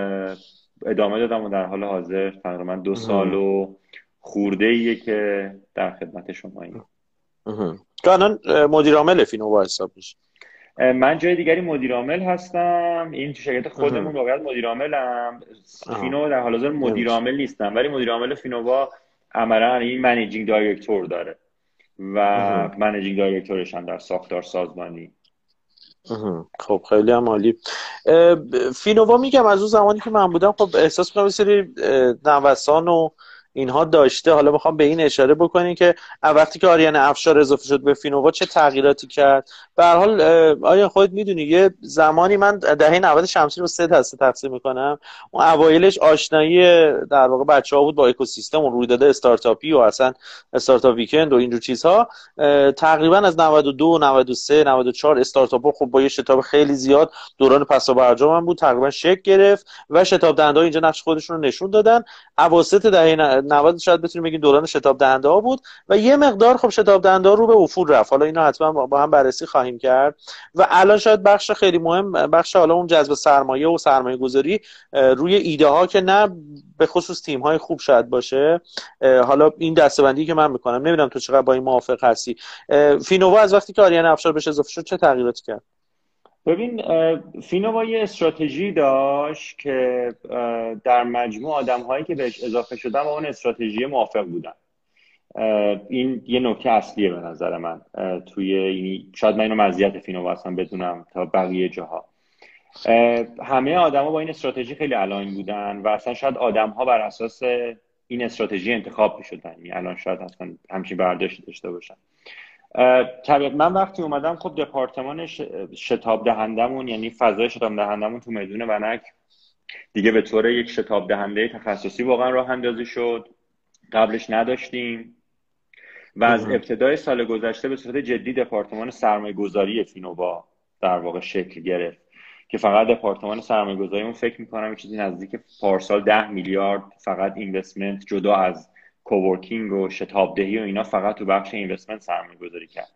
ادامه دادم و در حال حاضر تقریبا دو سال و خورده ایه که در خدمت شماییم. تو الان مدیر عامل فینووا حساب میشه؟ من جای دیگری مدیر عامل هستم، این تو شرکت خودمون واقعا مدیر عاملم. فینو در حال حاضر مدیر عامل نیستم، ولی مدیر عامل فینووا عملا این منیجینگ دایرکتور داره و منیجینگ دایرکتورش هم در ساختار سازمانی. خب خیلی هم عالی. فینووا میگم از اون زمانی که من بودم خب احساس می‌کنم یه سری نوسان و اینها داشته. حالا میخوام به این اشاره بکنیم که وقتی که آریان افشار اضافه شد به فینووا چه تغییراتی کرد. به هر حال آریان خودت میدونی یه زمانی من دهه نود شمسی رو سه دسته تقسیم میکنم. اون اوایلش آشنایی در واقع بچه‌ها بود با اکوسیستم و رویداد استارتاپی و اصلا استارتاپ ویکند و اینجور چیزها. تقریبا از نود و دو نود و سه نود و چهار استارتاپ‌ها خب با یه شتاب خیلی زیاد دوران پسا برجام هم بود، تقریبا شکل گرفت و شتاب دهنده‌ها اینجا نقش خودشون رو نشون دادن. اواسط دهه نود شاید بتونیم بگیم دوران شتاب دهنده ها بود و یه مقدار خب شتاب دهنده ها رو به افول رفت. حالا اینا حتما با هم بررسی خواهیم کرد و الان شاید بخش خیلی مهم، بخش حالا اون جذب سرمایه و سرمایه گذاری روی ایده ها که نه به خصوص تیم های خوب شاید باشه. حالا این دسته‌بندی که من میکنم، نمیدونم تو چقدر با این موافق هستی. فینووا از وقتی که آریان افشار بهش اضافه شد چه تغییراتی کرد؟ ببین فینووا یه استراتژی داشت که در مجموع آدم هایی که بهش اضافه شدن با اون استراتژی موافق بودن. این یه نکته اصلیه به نظر من توی این، شاید من اینو مزیت فینووا هستم بدونم تا بقیه جاها. همه آدما با این استراتژی خیلی الاین بودن و اصلا شاید آدم ها بر اساس این استراتژی انتخاب می‌شدن. یعنی الان شاید اصلا همچین برداشتی داشته باشن. طبیعت من وقتی اومدم خب دپارتمان شتاب دهندمون، یعنی فضای شتاب دهندمون تو میدون ونک دیگه به طور یک شتاب دهنده تخصصی واقعا راه اندازی شد. قبلش نداشتیم و از ابتدای سال گذشته به صورت جدی دپارتمان سرمایه گذاری فینووا در واقع شکل گرفت که فقط دپارتمان سرمایه گذاری اون فکر میکنم چیزی نزدیک پارسال ده میلیارد فقط اینوستمنت جدا از کوورکینگ و شتاب دهی و اینا فقط تو بخش اینوستمنت سرمایه گذاری کرد.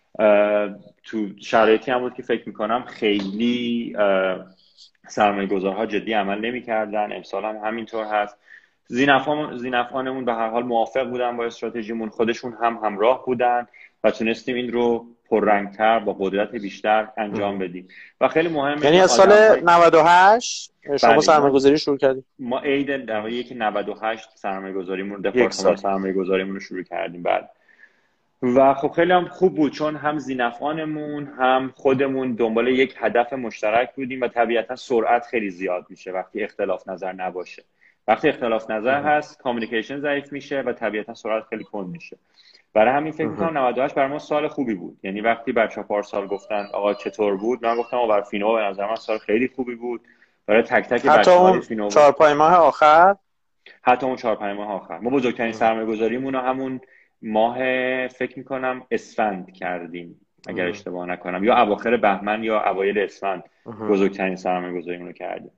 تو شرایطی هم بود که فکر میکنم خیلی سرمایه گذارها جدی عمل نمی کردن. امسال هم همینطور هست. زینفعانمون به هر حال موافق بودن با استراتژیمون، خودشون هم همراه بودن و تونستیم این رو پررنگتر با قدرت بیشتر انجام بدیم و خیلی مهمه. یعنی از سال نود و هشت شما سرمایه گذاری شروع کردیم؟ ما عید در واقع یک نود و هشت سرمایه گذاریمون دپارتمان سرمایه گذاریمون رو شروع کردیم بعد و خب خیلی هم خوب بود چون هم زینفعانمون هم خودمون دنبال یک هدف مشترک بودیم و طبیعتا سرعت خیلی زیاد میشه وقتی اختلاف نظر نباشه. وقتی اختلاف نظر هست کامیونیکیشن ضعیف میشه و طبیعتا سرعت خیلی کند میشه. برای همین فکر می‌کنم نود و هشت برای ما سال خوبی بود. یعنی وقتی بچه‌ها پارسال گفتن آقا چطور بود، من گفتم آقا برای فینووا به نظر من سال خیلی خوبی بود. برای تک تک بچه‌های فینووا چهار پنج ماه آخر حتی اون چهار پنج ماه آخر ما بزرگترین سرمایه‌گذاریمون رو همون ماه فکر می‌کنم اسفند کردیم اگر اشتباه نکنم، یا اواخر بهمن یا اوایل اسفند بزرگترین سرمایه‌گذاریمون رو کردیم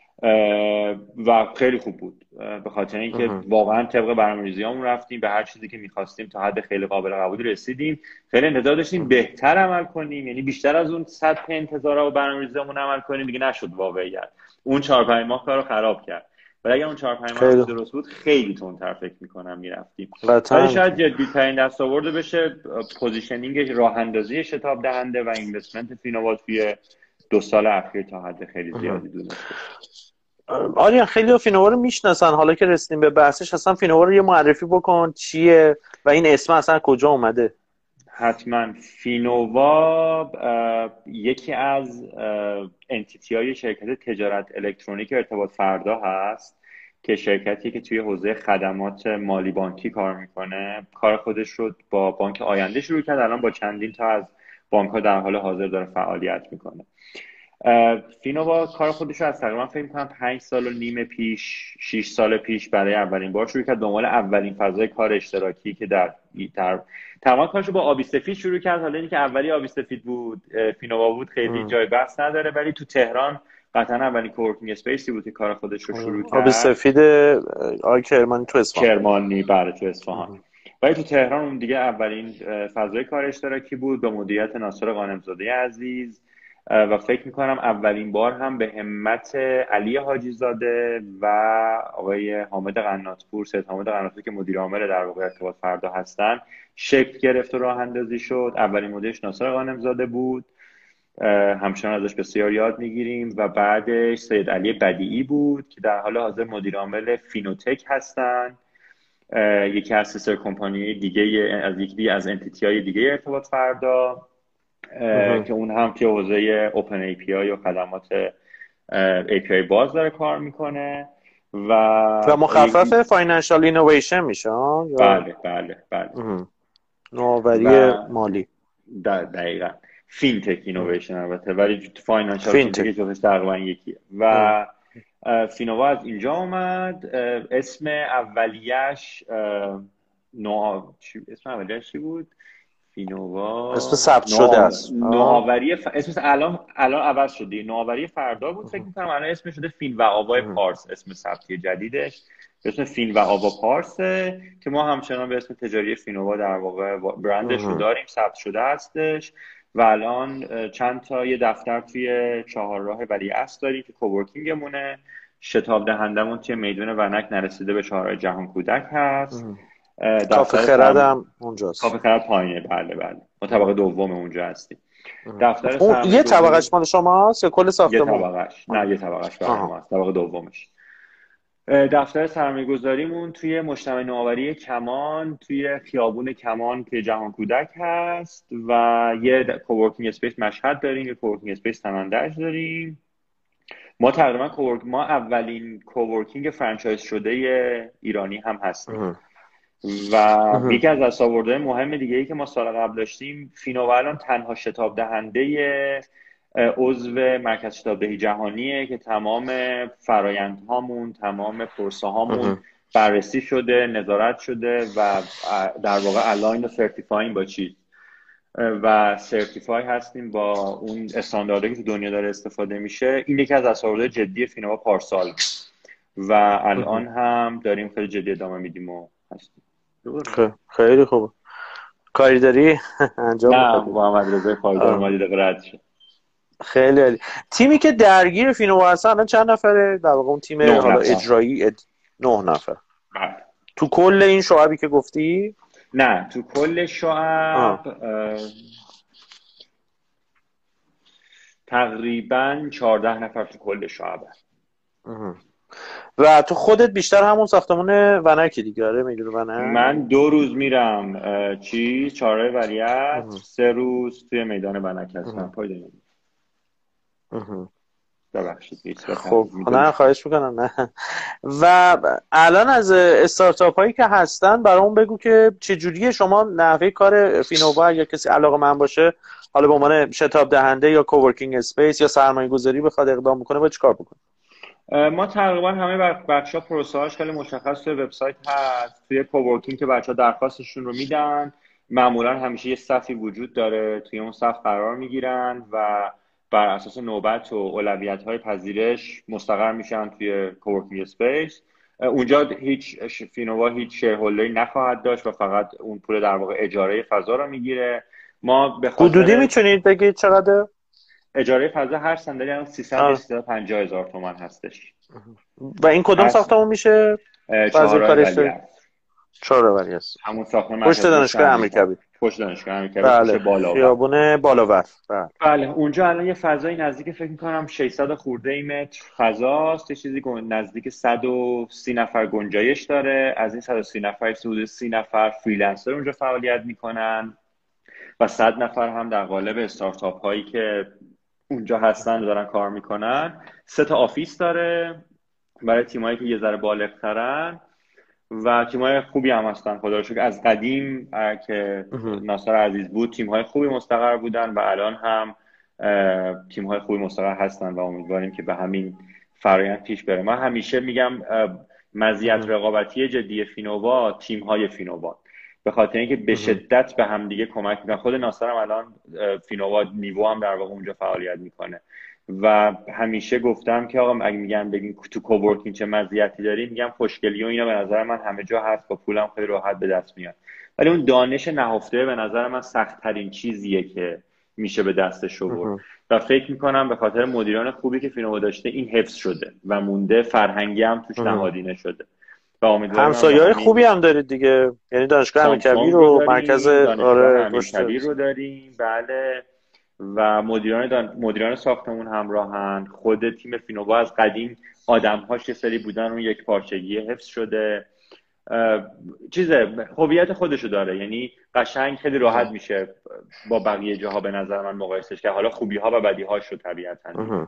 و خیلی خوب بود به خاطر اینکه واقعا طبق برنامه‌ریزیامون رفتیم، به هر چیزی که می‌خواستیم تا حد خیلی قابل قبولی رسیدیم. خیلی انتظار داشتیم بهتر عمل کنیم، یعنی بیشتر از اون سطح انتظارا و برنامه‌ریزیامون عمل کنیم، دیگه نشد واقعیت. اون چهار پنج ماه کارو خراب کرد. ولی اگر اون چهار پنج ماه درست بود خیلی تندتر فکر می‌کنم می‌رفتیم. ولی شاید جدی‌ترین دستاورد بشه پوزیشنینگ راه اندازی شتاب دهنده و اینوستمنت فینووا توی دو سال اخیر تا حد خیلی زیادی دونسته. آریان خیلی فینووا رو میشناسن، حالا که رسیدیم به بحثش اصلا فینووا رو یه معرفی بکن چیه و این اسم اصلا کجا اومده؟ حتما. فینووا یکی از انتیتی های شرکت تجارت الکترونیک ارتباط فردا هست که شرکتی که توی حوزه خدمات مالی بانکی کار میکنه. کار خودش رو با بانک آینده شروع کرد، الان با چندین تا از بانک ها در حال حاضر داره فعالیت میکنه. فینووا کار خودش رو از تقریبا فکر می‌کنم پنج سال و نیم پیش شش سال پیش برای اولین بار شروع کرد دنبال اولین فضای کار اشتراکی که در در تمام کارش رو با آبی سفید شروع کرد. حالا اینکه اولی آبی سفید بود فینووا بود خیلی جای بحث نداره، ولی تو تهران قطعا اولین کوورکینگ اسپیسی بود که کار خودش رو شروع کرد. آبی سفید آقای کرمانی تو اصفهان. کرمانی بله تو اصفهان. ولی تو تهران اون دیگه اولین فضای کار اشتراکی بود به مدیریت ناصر غانمزاده عزیز و فکر میکنم اولین بار هم به همت علی حاجی زاده و آقای حامد قناتپور، سید حامد قناتپور که مدیر عامل در واقع ارتباط فردا هستن شکل گرفت و راه اندازی شد. اولین مدیرش ناصر غانمزاده بود، همچنان ازش بسیار یاد میگیریم و بعدش سید علی بدیعی بود که در حال حاضر مدیر عامل فینوتک هستن، یکی از سیستر کمپانی دیگه از یکی دیگه از انتیتی های دیگه ارتباط فردا که اون هم که حوزه اوپن ای پی آی و خدمات ای پی آی باز داره کار میکنه و و مخفف فاینانشال اینویشن میشه. بله بله بله نوآوری مالی. دقیقاً فینتک اینویشن البته، ولی فاینانشال دیگه جفتش تقریبا یکیه. و فینووا از اینجا اومد. اسم اولیش نو اسم اولیش چی بود؟ فینووا اسم ثبت شده است. نوآوری ف... اسمش الان الان عوض شده، نوآوری فردا بود فکر می‌کنم، الان اسمش شده فین و آوا پارس، اسم ثبتی جدیدش اسم فین و آوا پارسه که ما همچنان به اسم تجاری فینووا در واقع برندش رو داریم، ثبت شده هستش و الان چند تا یه دفتر توی چهارراه ولیعصر داریم که کوورکینگمونه. شتاب دهندمون توی میدون ونک نرسیده به چهارراه جهان کودک هست. کافه خرد هم اونجاست. کافه خرد پایینه. بله بله ما طبقه دوم اونجا هستیم. دفتر اون یه طبقهش مال شماست یا کل ساختمون؟ یه طبقهش. نه یه طبقهش برای ماست، طبقه دومش. دفتر سرمایه‌گذاریمون توی مجتمع نوآوری کمان توی خیابون کمان که جهان کودک هست و یه کوورکینگ اسپیس مشهد داریم، یه کوورکینگ اسپیس تمندرج داریم. ما تقریبا کوورک ما اولین کوورکینگ فرانچایز شده ایرانی هم هستیم و یکی از دستاوردهای مهم دیگه ای که ما سال قبل داشتیم، فینووا الان تنها شتاب دهنده عضو مرکز شتابدهی جهانیه که تمام فرایندهامون، تمام پروسه هامون بررسی شده، نظارت شده و در واقع الاین و سرتیفاین با چیز و سرتیفای هستیم با اون استانداردی که تو دنیا داره استفاده میشه. این یکی از دستاوردهای جدی فینووا پارسال و الان هم داریم خیلی جدی ادامه میدیم و هستیم. خیلی خوبه. کاری داری انجام نه محمد رضا پایدار اومدی دقیقه رد شد. خیلی عالی. تیمی که درگیر فینووا هستن الان چند نفره در واقع؟ اون تیم حالا اجرایی اد... نه نفر. بله. تو کل این شعبی که گفتی؟ نه تو کل شعب اه... تقریبا چهارده نفر تو کل شعبه. و تو خودت بیشتر همون ساختمون ونکی دیگه؟ آره میدونم ونک. من دو روز میرم چی چهارراه ولیعصر، سه روز توی میدان ونک هستم. پایدار ببخشید. خب نه خواهش میکنم. نه و الان از استارتاپ هایی که هستن برامون بگو که چجوریه شما نحوه کار فینووا، اگر کسی علاقه‌مند باشه حالا به عنوان شتاب دهنده یا کوورکینگ اسپیس یا سرمایه گذاری بخواد اقدام بکنه باید چیکار بکنه؟ ما تقریبا همه بخشا پروسه‌هاش خیلی مشخص توی وبسایت هست. توی کوورکینگ که بچه‌ها درخواستشون رو میدن معمولا همیشه یه صفی وجود داره، توی اون صف قرار میگیرن و بر اساس نوبت و اولویت‌های پذیرش مستقر میشن توی کوورکینگ اسپیس. اونجا هیچ فینووا هیچ شیرهولدری نخواهد داشت و فقط اون پول در واقع اجاره فضا رو میگیره. ما به خاطر حدودی میتونید بگید چقدر اجاره فضا هر صندلی الان سیصد تا سیصد و پنجاه هزار تومان هستش. و این کدوم ساختمون میشه؟ چهارراه ولیعصر. چهارراه ولیعصر همون ساختمان پشت دانشگاه امیرکبیر. پشت دانشگاه امیرکبیر. بله. بالا خیابون بالاور. بله. بله اونجا الان یه فضای نزدیک فکر می‌کنم ششصد خورده متر فضاست، یه چیزی نزدیک صد و سی نفر گنجایش داره. از این صد و سی نفر حدود سی نفر فریلنسر اونجا فعالیت میکنن و صد نفر هم در قالب استارتاپ هایی که اونجا هستن دارن کار میکنن. سه تا آفیس داره برای تیمایی که یه ذره بالغ‌ترن و تیم‌های خوبی هم هستن خدا رو شکر. از قدیم که ناصر عزیز بود تیم‌های خوبی مستقر بودن و الان هم تیم‌های خوبی مستقر هستن و امیدواریم که به همین فرآیند پیش بره. من همیشه میگم مزیت رقابتی جدی فینووا تیم‌های فینووا، به خاطر اینکه به شدت به هم دیگه کمک میکنن. خود ناصر هم الان فینووا نیو هم در واقع اونجا فعالیت میکنه و همیشه گفتم که آقا اگه میگن بگین تو کوورکینگ چه مزیتی داری، میگم خوشگلی و اینا به نظر من همه جا هست، با پولم خیلی راحت به دست میاد، ولی اون دانش نهفته به نظر من سخت ترین چیزیه که میشه به دستش آورد و فکر میکنم به خاطر مدیران خوبی که فینو داشته این حفظ شده و مونده، فرهنگی هم توش نهادینه شده و امیدوارم هم به همسایه‌های خوبی همین. هم دارید دیگه، یعنی دانشگاه امیرکبیر سامسونگ رو و مرکز داریم، دانشگاه آره رشد. امیرکبیر رو داریم، بله، و مدیران دان... مدیران ساختمون همراهن. خود تیم فینووا از قدیم آدم‌هاش یه سری بودن، اون یک پارچگی حفظ شده، چیز هویت خودشو داره، یعنی قشنگ خیلی راحت میشه با بقیه جاها به نظر من مقایسش کرد، حالا خوبی ها و بدی هاش رو طبیعتاً دیگه.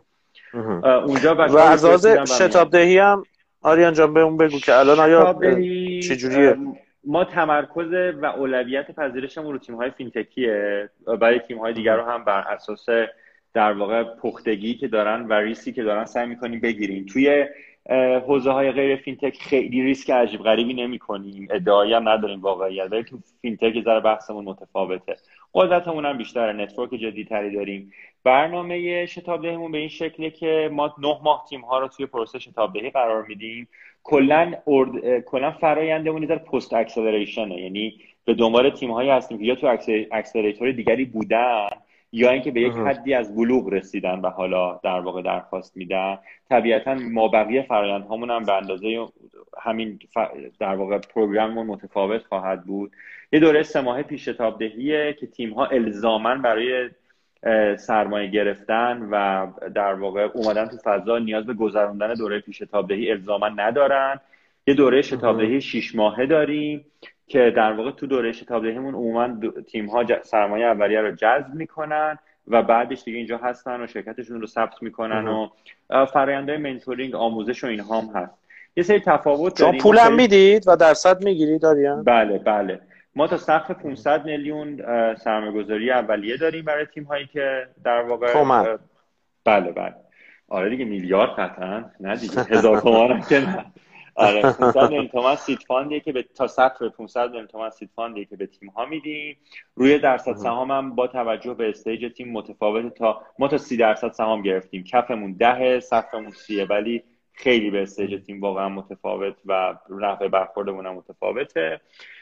اونجا و بچه‌ها از لحاظ ریکوست و شتاب میان. دهی هم آریان جان بهمون بگو که الان آیا شتابدهی چجوریه؟ ما تمرکز و اولویت پذیرشمون رو تیم‌های فینتکیه، برای تیم‌های دیگر رو هم بر اساس در واقع پختگی که دارن و ریسکی که دارن سعی می‌کنیم بگیریم. توی حوزه های غیر فینتک خیلی ریسک عجیب غریبی نمی کنیم، ادعایی هم نداریم واقعیت، ولی تو فینتک یه ذره بحثمون متفاوته، قدرتمون هم بیشتره، نتورک جدی تری داریم. برنامه شتاب دهیمون به این شکله که ما نه ماه تیم ها رو توی پروسه شتاب دهی قرار میدیم. کلا ارد... کلا فرآیندمون یه ذره پست اکسلریشنه، یعنی به دنبال تیم هایی هستیم که یا تو اکسلراتور دیگری بودن یا اینکه به یک حدی از بلوغ رسیدن و حالا در واقع درخواست میدن. طبیعتا ما بقیه فرآیندهامون هم به اندازه همین در واقع پروگراممون متفاوت خواهد بود. یه دوره سه ماهه پیش شتاب دهیه که تیم ها الزاماً برای سرمایه گرفتن و در واقع اومدن تو فضا نیاز به گذروندن دوره پیش شتاب دهی الزاماً ندارن. یه دوره شتاب دهی شش ماهه داریم که در واقع تو دوره شتاب دهیمون عموما تیم ها سرمایه اولیه رو جذب میکنن و بعدش دیگه اینجا هستن و شرکتشون رو ثبت میکنن و فرآیندهای منتورینگ، آموزش و اینها هم هست. یه سری تفاوت داریم. شما پولم میدید و درصد میگیرید آریان؟ بله بله، ما تا سقف پانصد میلیون سرمایه‌گذاری اولیه داریم برای تیم هایی که در واقع تومن. بله بله، آره دیگه، میلیارد قطعا نه دیگه، هزار تومان که نه. آره پانصد میلیون تومان سید فاندیه که به تا سقف پانصد میلیون تومان سید فاندیه که به تیم ها میدیم. روی درصد سهام هم با توجه به استیج تیم متفاوته، تا ما تا سی درصد سهام گرفتیم، کفمون ده، سقفمون سیه، ولی خیلی به استیج تیم واقعا متفاوت و نحوه برخوردمون هم متفاوته.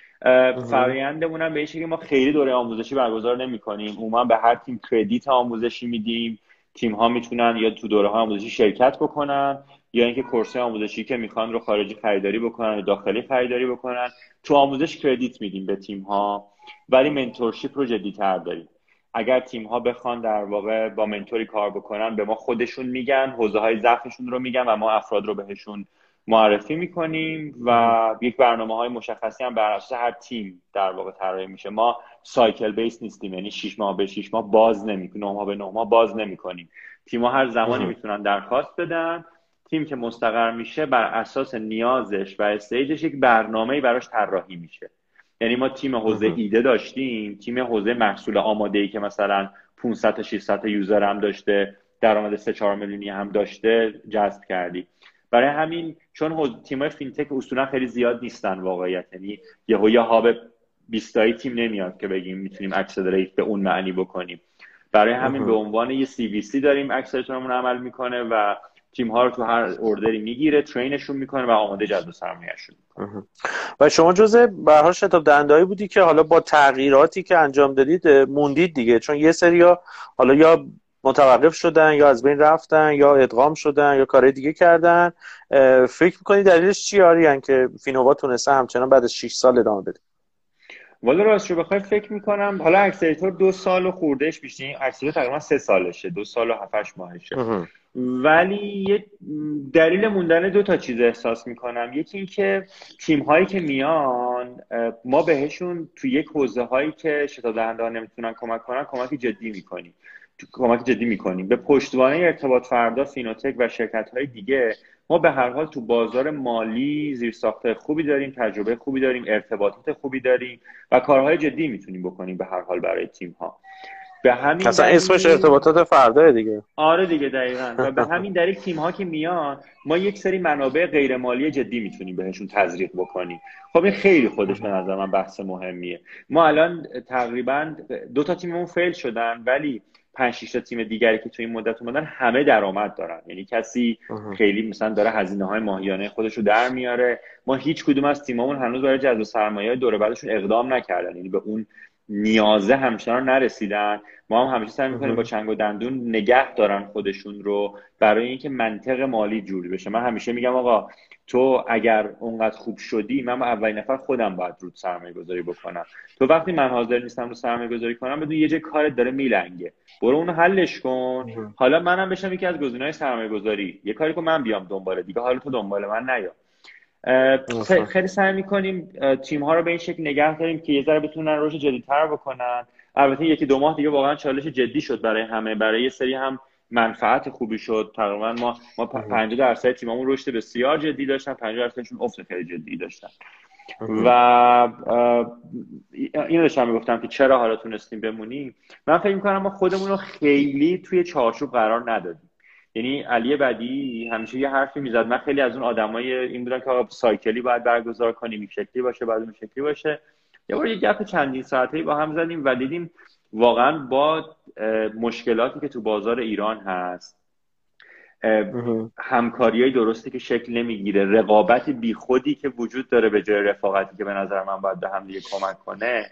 فرآیندمون هم به این شکلی ما خیلی دوره آموزشی برگزار نمی‌کنیم، عموما به هر تیم کردیت آموزشی میدیم. تیم ها میتونن یا تو دوره ها آموزشی شرکت بکنن یا اینکه کورس آموزشی که میخوان رو خارجی خریداری بکنن یا داخلی خریداری بکنن. تو آموزش کردیت میدیم به تیم ها، ولی منتورشیپ رو جدی‌تر داریم. اگر تیم ها بخوان در واقع با منتوری کار بکنن، به ما خودشون میگن، حوزه های ضعفشون رو میگن و ما افراد رو بهشون معرفی میکنیم و یک برنامه های مشخصی هم بر اساس هر تیم در واقع طراحی میشه. ما سایکل بیس نیستیم، یعنی شش ماه به شش ماه باز نمیکنیم، نه ماه به نه ماه باز نمیکنیم. تیم ها هر زمانی میتونن درخواست بدن، تیم که مستقر میشه بر اساس نیازش و استیجش یک برنامه‌ای براش طراحی میشه. یعنی ما تیم حوزه ایده داشتیم، تیم حوزه محصول آماده‌ای که مثلا پانصد تا ششصد تا یوزر هم داشته، درآمد سه چهار میلیونی هم داشته، جذب کردیم. برای همین چون تیم‌های فینتک اصولا خیلی زیاد نیستن واقعیت، یعنی یهو یه هاب بیست تایی تیم نمیاد که بگیم میتونیم اکسلریت به اون معنی بکنیم. برای همین به عنوان یه سی وی سی داریم اکسلراتورمون عمل میکنه و تیم ها رو تو هر اوردری میگیره، ترینشون میکنه و آماده جذب سرمایه‌شون میکنه. و شما جزء به هر حال شتاب دهنده‌ای بودی که حالا با تغییراتی که انجام دادید موندید دیگه، چون یه سریا حالا یا متوقف شدن یا از بین رفتن یا ادغام شدن یا کارهای دیگه کردن. فکر می‌کنی دلیلش چیه آریان که فینووا تونسته همچنان بعد از شش سال ادامه بده؟ والا راستش رو بخوای فکر میکنم حالا اکسلراتور دو سال و خوردهش بیشتر، اکسلراتور تقریبا سه سالشه، دو سال و هفتش ماهشه، ولی یه دلیل موندن دو تا چیز احساس میکنم. یکی این که تیم هایی که میان ما بهشون تو یک حوزه هایی که شتاب دهنده ها نمیتونن کمک کنن کمک جدی میکنیم کمک جدی میکنیم به پشتوانه ارتباط فردا، فینوتک و شرکت های دیگه. ما به هر حال تو بازار مالی زیرساخت خوبی داریم، تجربه خوبی داریم، ارتباطات خوبی داریم و کارهای جدی میتونیم بکنیم به هر حال برای تیم ها. به همین اصلا دلیل... اسمش ارتباطات فردا دیگه. آره دیگه دقیقاً. و به همین دلیل تیم ها که میان ما یک سری منابع غیر مالی جدی میتونیم بهشون تزریق بکنیم. خب این خیلی خودش به نظر من بحث مهمیه. ما الان تقریبا دو تا تیممون فیل شدن، ولی پنج شش تا تیم دیگری که تو این مدت اومدن همه درآمد دارن، یعنی کسی خیلی مثلا داره هزینه‌های ماهیانه خودش رو در میاره. ما هیچ کدوم از تیمامون هنوز برای جذب سرمایه دور بعدشون اقدام نکردن، یعنی به اون نیازه همچنان نرسیدن. ما هم همیشه سعی می‌کنیم با چنگ و دندون نگه دارن خودشون رو برای اینکه منطق مالی جوری بشه. من همیشه میگم آقا تو اگر اونقدر خوب شدی، من با اولین نفر خودم باید رود سرمایه گذاری بکنم. تو وقتی من حاضر نیستم رو سرمایه گذاری کنم، بدون یه جای کارت داره میلنگه، برو اونو حلش کن. حالا منم بشم یکی از گزینه‌های سرمایه گذاری، یه کاری که من بیام دنبال دیگه، حالا تو دنبال من نیا. خیلی سعی میکنیم تیم ها رو به این شکل نگه داریم که یه ذره بتونن رشد جدی‌تر بکنن. البته یکی دو ماه دیگه واقعا چالش جدی شد برای همه، برای یه سری هم منفعت خوبی شد. تقریبا ما ما پنجاه درصد تیممون رشد بسیار جدی داشتن، پنجاه درصدشون افت خیلی جدی داشتن. و اینو داشتم میگفتم که چرا حالا تونستیم بمونیم. من فکر میکنم ما خودمون رو خیلی توی چارچوب قرار ندادیم. یعنی علی بدی همیشه یه حرفی میزد، من خیلی از اون آدمای این بودم که سایکلی باید برگزار کنیم، این شکلی باشه، بعد اون شکلی باشه. یه بار یه گپ چندین ساعته‌ای با هم زدیم و دیدیم واقعا با مشکلاتی که تو بازار ایران هست، همکاریای درستی که شکل نمیگیره، رقابت بیخودی که وجود داره به جای رفاقتی که به نظر من باید به هم دیگه کمک کنه،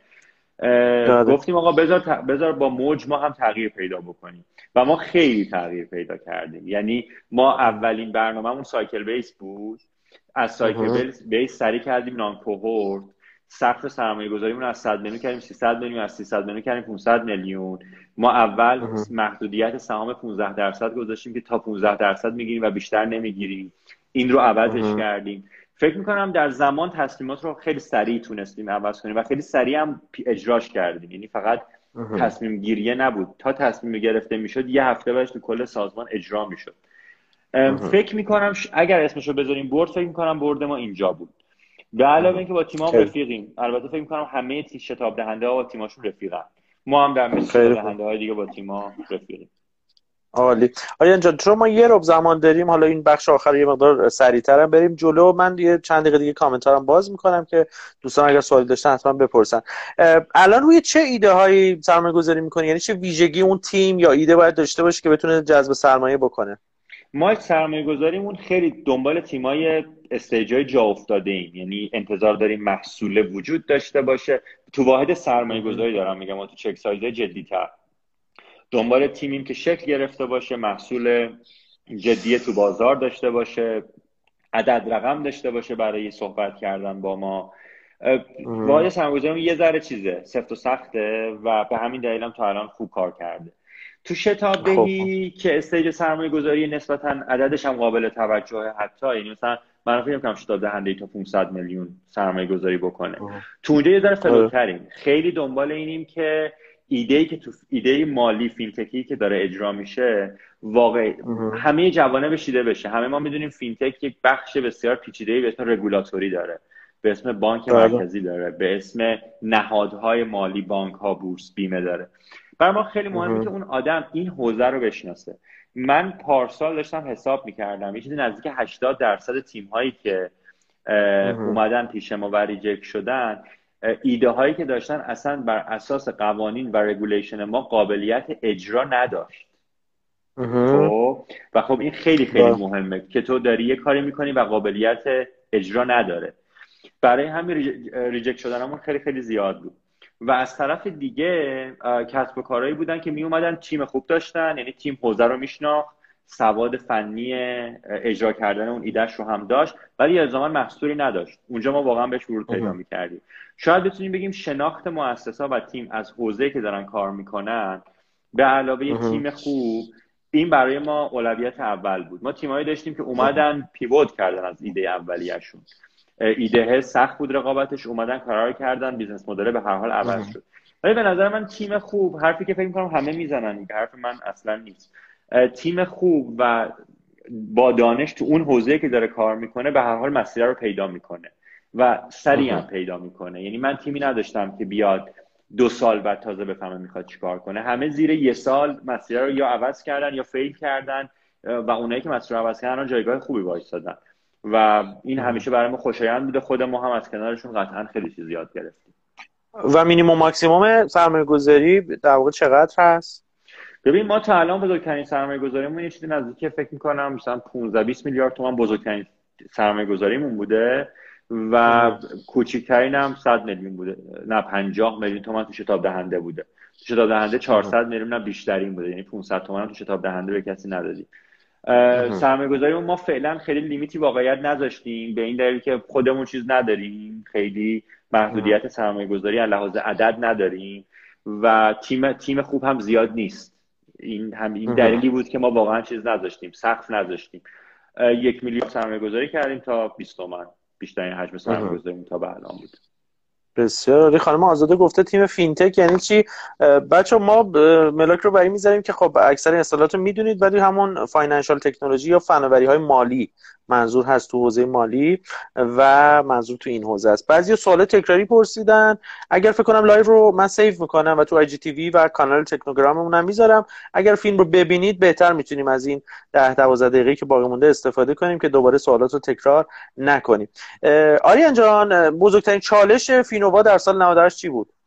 گفتیم آقا بذار بذار با موج ما هم تغییر پیدا بکنیم. و ما خیلی تغییر پیدا کردیم. یعنی ما اولین برنامه‌مون سایکل بیس بود، از سایکل بیس سری کردیم نان کوهورت، سقف سرمایه گذاریمون از صد میلیون کردیم سیصد میلیون، از سیصد میلیون کردیم پانصد میلیون. ما اول محدودیت سهام پانزده درصد گذاشتیم که تا پانزده درصد میگیریم و بیشتر نمیگیریم، این رو عوضش کردیم. فکر میکنم در زمان تصمیمات رو خیلی سریع تونستیم عوض کنیم و خیلی سریع هم اجراش کردیم. یعنی فقط تصمیم گیریه نبود، تا تصمیم گرفته میشد یه هفته بعدش تو کل سازمان اجرا میشد. فکر میکنم اگر اسمشو بذاریم برد، فکر میکنم برد ما اینجا بود. به علاوه اینکه با تیمام رفیقیم، البته فکر میکنم همه تی شتاب دهنده ها با تیماشون رفیقن، ما هم در مثل شتاب دهنده های دیگه با تیما رفیقیم. عالی. آریان جان چون ما یه ربع زمان داریم، حالا این بخش آخر یه مقدار سریع‌تر بریم جلو. من یه چند دقیقه دیگه کامنتارم باز میکنم که دوستان اگر سوالی داشتن حتما بپرسن. الان روی چه ایده هایی سرمایه گذاری میکنی؟ یعنی چه ویژگی اون تیم یا ایده باید داشته باشه که بتونه جذب سرمایه بکنه؟ ما سرمایه گذاریمون خیلی دنبال تیمای استیجای جا افتاده ایم، یعنی انتظار داریم محصول وجود داشته باشه. تو واحد سرمایه گذاری دارم میگم، ما تو چک سایزهای جدی‌تر دنبال تیمیم که شکل گرفته باشه، محصول جدی تو بازار داشته باشه، عدد رقم داشته باشه برای صحبت کردن با ما. واحد سرمایه‌گذاری یه ذره چیزه سفت و سخته و به همین دلیل هم تا الان خوب کار کرده. تو شتاب دهی که استیج سرمایه گذاری نسبتا عددش هم قابل توجهه، حتی یعنی مثلا من فکر می‌کنم شتاب دهنده تا پانصد میلیون سرمایه گذاری بکنه. تو اونجا یه ذره فلوتریم، خیلی دنبال اینیم که ایده‌ای که تو ایده مالی فینتکی که داره اجرا میشه واقعا همه جوانب بشیده بشه. همه ما میدونیم فینتک یک بخش بسیار پیچیده‌ای به اسم رگولاتوری داره، به اسم بانک مرکزی داره، به اسم نهادهای مالی، بانک‌ها، بورس، بیمه داره. برای ما خیلی مهمه که اون آدم این حوزه رو بشناسه. من پارسال داشتم حساب میکردم یه چیزی نزدیک هشتاد درصد تیم‌هایی که اومدن پیش ما و ریجکت شدن، ایده هایی که داشتن اصلا بر اساس قوانین و رگولیشن ما قابلیت اجرا نداشت. خب و خب این خیلی خیلی مهمه که تو داری یه کاری میکنی و قابلیت اجرا نداره. برای همین ریجکت شدنمون خیلی خیلی زیاد بود. و از طرف دیگه کسب و کارهایی بودن که می اومدن تیم خوب داشتن، یعنی تیم حوزه رو میشناخت، سواد فنی اجرا کردن اون ایدهش رو هم داشت، ولی الزاما محصولی نداشت. اونجا ما واقعا بهش ورود پیدا می‌کردیم. شاید بتونیم بگیم شناخت مؤسسا و تیم از حوزه‌ای که دارن کار میکنن به علاوه یه تیم خوب، این برای ما اولویت اول بود. ما تیمایی داشتیم که اومدن پیوت کردن از ایده اولیه‌شون، ایده سخت بود رقابتش، اومدن کارا کردن، بیزنس مدل به هر حال عوض شد. ولی به نظر من تیم خوب، حرفی که فکر می‌کنم همه میزنن که حرف من اصلا نیست، تیم خوب و با دانش تو اون حوزه‌ای که داره کار میکنه به هر حال مسیر رو پیدا میکنه و سریعا پیدا میکنه. یعنی من تیمی نداشتم که بیاد دو سال بعد تازه بفهمه میخواد چیکار کنه. همه زیر یه سال مسیر رو یا عوض کردن یا فیل کردن و اونایی که مسیر رو عوض کردن جایگاه خوبی وایسادن و این همیشه برای ما خوشایند بوده. خود ما هم از کنارشون قطعا خیلی چیز یاد گرفتیم. و مینیمم ماکسیمم سرمایه‌گذاری در واقع چقدر هست؟ ببین ما تا الان بزرگترین سرمایه گذاریمون یه چیزی نزدیک فکر میکنم مثلا پانزده بیست میلیارد تومان بزرگترین سرمایه گذاریمون بوده و کوچکترین هم صد میلیون بوده، نه پنجاه میلیون تومان تو شتاب دهنده بوده. تو شتاب دهنده چهارصد میلیون نه بیشترین بوده، یعنی پانصد تومان تو شتاب دهنده به کسی ندادیم. سرمایه گذاری ما فعلا خیلی لیمیتی واقعیت نذاشتیم، به این دلیل که خودمون چیز نداریم، خیلی محدودیت سرمایه گذاری از لحاظ عدد نداریم و تیم تیم خوب هم زیاد نیست. این هم این دلیلی بود که ما واقعا چیز نذاشتیم، سقف نذاشتیم. یک میلیون سرمایه گذاری کردیم تا بیست تومن، بیشترین حجم سرمایه گذاری تا به الان بود. بسیار عالی. خانم آزاده گفته تیم فینتک یعنی چی؟ بچه ما ملاک رو برای میذاریم که خب اکثر اصطلاحات رو میدونید، ولی همون فاینانشال تکنولوژی یا فناوری های مالی منظور هست تو حوزه مالی و منظور تو این حوزه است. بعضی سوال تکراری پرسیدن، اگر فکر کنم لایو رو من سیو میکنم و تو آی جی تی وی و کانال تکنوگراممون هم میذارم، اگر فیلم رو ببینید بهتر میتونیم از این ده دوازده دقیقه که باقی مونده استفاده کنیم که دوباره سوالات رو تکرار نکنیم. آریان جان، بزرگترین چالش فینووا در سال نود و هشت چی بود؟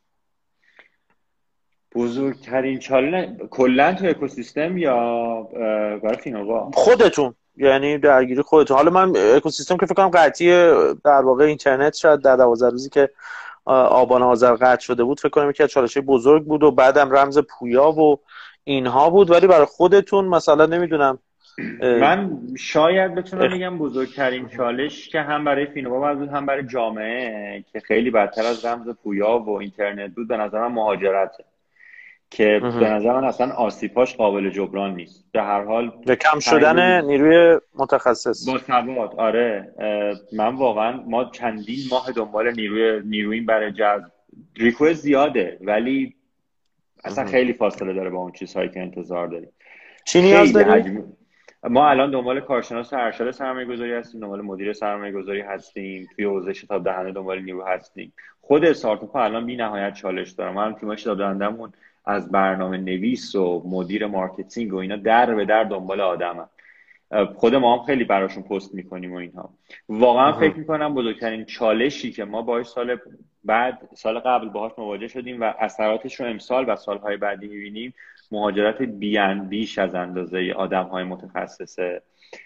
بزرگترین چالش کلا تو اکوسیستم یا برای فینووا؟ خودتون، یعنی درگیری خودتون. حالا من اکوسیستم که فکر کنم قطعی در واقع اینترنت شاید در دوازده روزی که آبان آذر قطع شده بود فکر کنم یکی از چالش‌های بزرگ بود و بعدم رمز پویا و اینها بود، ولی برای خودتون مثلا نمیدونم. من شاید بتونم بگم بزرگترین چالش که هم برای فینووا بود هم برای جامعه که خیلی بدتر از رمز پویا و اینترنت بود، به نظر من مهاجرته که به نظر من اصلا آسیب‌هاش قابل جبران نیست. به هر حال به کم شدن نیروی متخصص با سواد. آره من واقعا ما چندین ماه دنبال نیروی نیرویی برای جذب، ریکوست زیاده ولی اصلا خیلی فاصله داره با اون چیزهایی که انتظار داریم. چی نیاز داریم؟ ما الان دنبال کارشناس ارشد سرمایه‌گذاری هستیم، دنبال مدیر سرمایه‌گذاری هستیم، توی حوزه شتاب دهنده دنبال نیرو هستیم. خود استارتاپ الان بی‌نهایت چالش داره. ما الان تیم شتاب دهندمون از برنامه نویس و مدیر مارکتینگ و اینا در به در دنبال آدمن. خود ما هم خیلی براشون پست میکنیم و اینها. واقعا فکر میکنم بزرگترین چالشی که ما باهاش سال بعد سال قبل باهاش مواجه شدیم و اثراتش رو امسال و سالهای بعدی میبینیم، مهاجرت بیان بیش از اندازه آدم‌های متخصصه.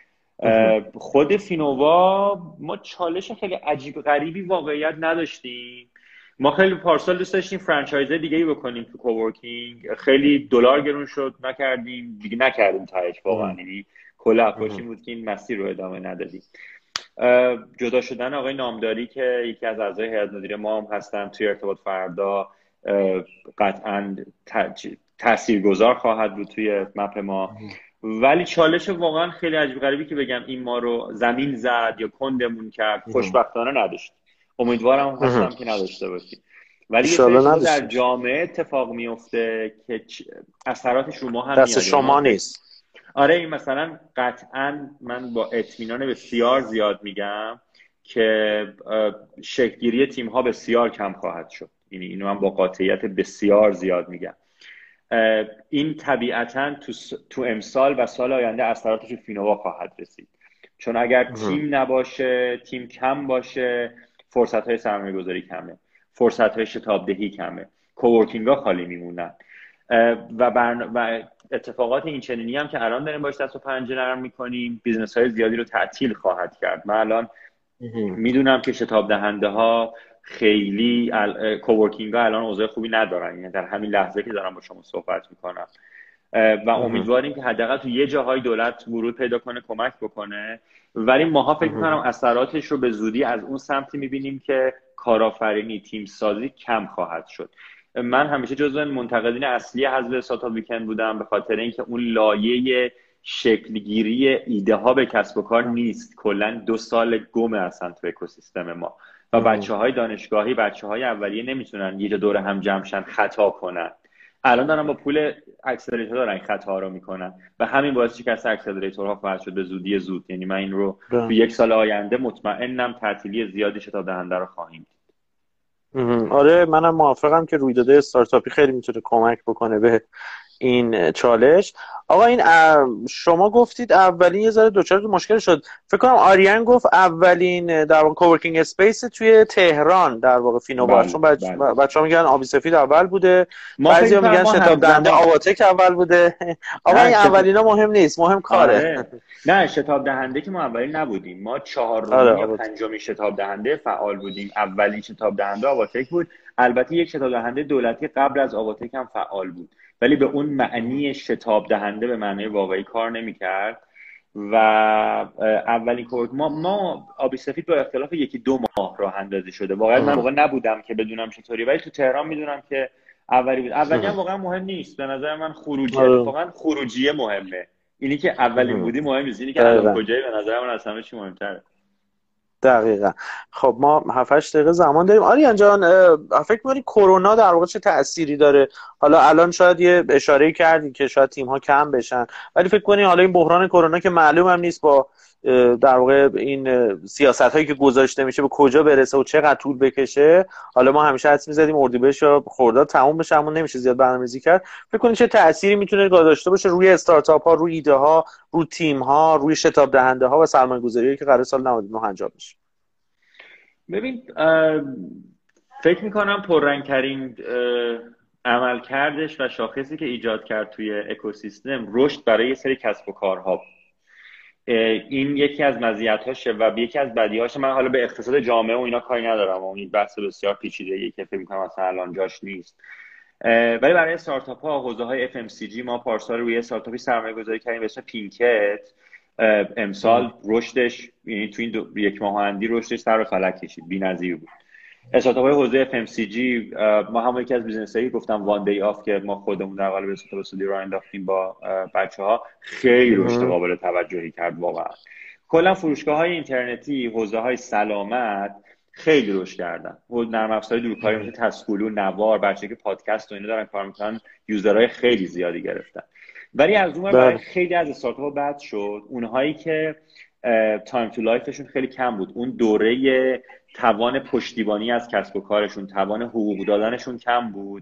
خود فینووا ما چالش خیلی عجیب غریبی واقعیت نداشتیم. ما خیلی پارسال دوست داشتیم فرانچایز دیگه ای بکنیم تو کوورکینگ، خیلی دلار گرون شد نکردیم دیگه، نکردیم تاش واقعا. یعنی کل اپروچ بود که این مسیر رو ادامه ندادیم. جدا شدن آقای نامداری که یکی از اعضای هیئت مدیره ما هم هستن توی ارتباط فردا قطعاً تاثیرگذار خواهد بود توی مپ ما. ولی چالش واقعا خیلی عجیب غریبی که بگم این ما رو زمین زد یا کندمون کرد خوشبختانه نداشت. امیدوارم هستم که نداشته باشیم. ولی یه چیزی در جامعه اتفاق میفته که اثراتش رو ما هم دست شما نیست. آره این مثلا قطعا من با اطمینان بسیار زیاد میگم که شکلگیری تیم ها بسیار کم خواهد شد. یعنی اینو من با قاطعیت بسیار زیاد میگم. این طبیعتا تو, تو امسال و سال آینده اثراتش رو فینووا خواهد رسید، چون اگر تیم نباشه، تیم کم باشه، فرصت های سرمایه گذاری کمه، فرصت های شتاب دهی کمه، کوورکینگ ها خالی میمونن و, برن... و اتفاقات این چنینی هم که الان داریم باش دست و پنجه نرم میکنیم بیزنس های زیادی رو تعطیل خواهد کرد. من الان میدونم که شتاب دهنده ها خیلی ال... کوورکینگ ها الان اوضاع خوبی ندارن، یعنی در همین لحظه که دارم با شما صحبت میکنم و امیدواریم که حداقل تو یه جاهای دولت ورود پیدا کنه، کمک بکنه. ولی ماها فکر میکنم اثراتش رو به زودی از اون سمتی میبینیم که کارآفرینی، تیم سازی کم خواهد شد. من همیشه جزو منتقدین اصلی حذف استارتاپ ویکند بودم به خاطر اینکه اون لایه شکلگیری ایده ها به کسب و کار نیست. کلا دو سال گمه اصلا تو اکوسیستم ما و بچه های دانشگاهی، بچه های اولیه نمیتونن یه جا دور هم جمع شن خطا کنن. الان دارن با پول اکسلراتور دارن خطا رو میکنن و همین باعث میشه که اکسلراتورها خواهد شد به زودی زود. یعنی من این رو تو یک سال آینده مطمئنم تعطیلی زیادی شتاب دهنده رو خواهیم دید. آره منم موافقم که رویداد استارتاپی خیلی میتونه کمک بکنه به این چالش. آقا این شما گفتید اولین یه ذره دوچار مشکل شد، فکر کنم آریان گفت اولین در واقع کوورکینگ اسپیس توی تهران در واقع فینووا، بله چون بچ... بله بچه‌ها میگن آبی سفید اول بوده، ما فکر بعضیا می‌کنم میگن ما شتاب دهنده همزمان آواتک اول بوده. آقا نه این شت... اولینا مهم نیست، مهم کاره. آره نه شتاب دهنده که ما اولی نبودیم، ما آره چهارمین یا آواتک. پنجمین شتاب دهنده فعال بودیم. اولین شتاب دهنده آواتک بود. البته یک شتاب دهنده دولتی قبل از آواتک هم فعال بود، ولی به اون معنی شتاب دهنده به معنی واقعی کار نمی‌کرد. و اولین کورت ما ما آبی سفید با اختلاف یکی دو ماه راه اندازی شده. واقعا من موقع نبودم که بدونم چطوری، ولی تو تهران میدونم که اولی بود. اولی هم واقعا مهم نیست به نظر من، خروجی آره. اتفاقا خروجیه مهمه. اینی که اولین بودی مهم نیست، اینی که الان دقیقاً کجایی به نظر من از همه چی مهمتره. دقیقا. خب ما هفت هشت دقیقه زمان داریم. آریان جان فکر می‌کنی کرونا در واقع چه تأثیری داره؟ حالا الان شاید یه اشاره کردی که شاید تیم ها کم بشن، ولی فکر کنی حالا این بحران کرونا که معلوم هم نیست با در واقع این سیاست هایی که گذاشته میشه به کجا برسه و چقدر طول بکشه، حالا ما همیشه حدس می‌زدیم اردیبهشت یا خرداد تموم بشه، اما نمیشه زیاد برنامه‌ریزی کرد. فکر کنی چه تأثیری میتونه داشته باشه روی استارتاپ ها، روی ایده ها، روی تیم ها، روی شتاب دهنده ها و سرمایه‌گذاری‌ای که قرار سال نود و نه انجام بشه؟ ببین فکر میکنم پررنگترین عمل کردش و شاخصی که ایجاد کرد توی اکوسیستم رشد برای یه سری کسب و کارها. این یکی از مزیت‌هاشه و یکی از بدیهاشه. من حالا به اقتصاد جامعه و اینا کاری ندارم و این بحث بسیار پیچیده‌ایه که فکر میکنم اصلا الان جاش نیست، ولی برای استارتاپ ها حوزه های اف ام سی جی ما پارسال روی استارتاپی سرمایه گذاری کردیم به اسم پینکت. امسال رشدش یعنی تو این دو، یک ماه اندی رشدش سر و فلک کشید، بی‌نظیر بود. استارتاپ های حوزه اف ام سی جی ما هم یکی از بیزنس هایی گفتم وان دی آف که ما خودمون در قالب استارتاپ سودی رو انداختیم با بچه‌ها، خیلی رشد قابل توجهی کرد واقعا. کلا فروشگاه های اینترنتی، حوزه های سلامت خیلی رشد کردن. نرم افزار دورکاری مثل تسکولو، نوار، بچه‌ای که پادکست و اینا دارن کار میکنن، یوزرهای خیلی زیادی گرفتن. ولی از اون برای خیلی از استارتاپ‌ها بد شد، اونهایی که تایم تو لایفشون خیلی کم بود، اون دوره توان پشتیبانی از کسب و کارشون، توان حقوق دادنشون کم بود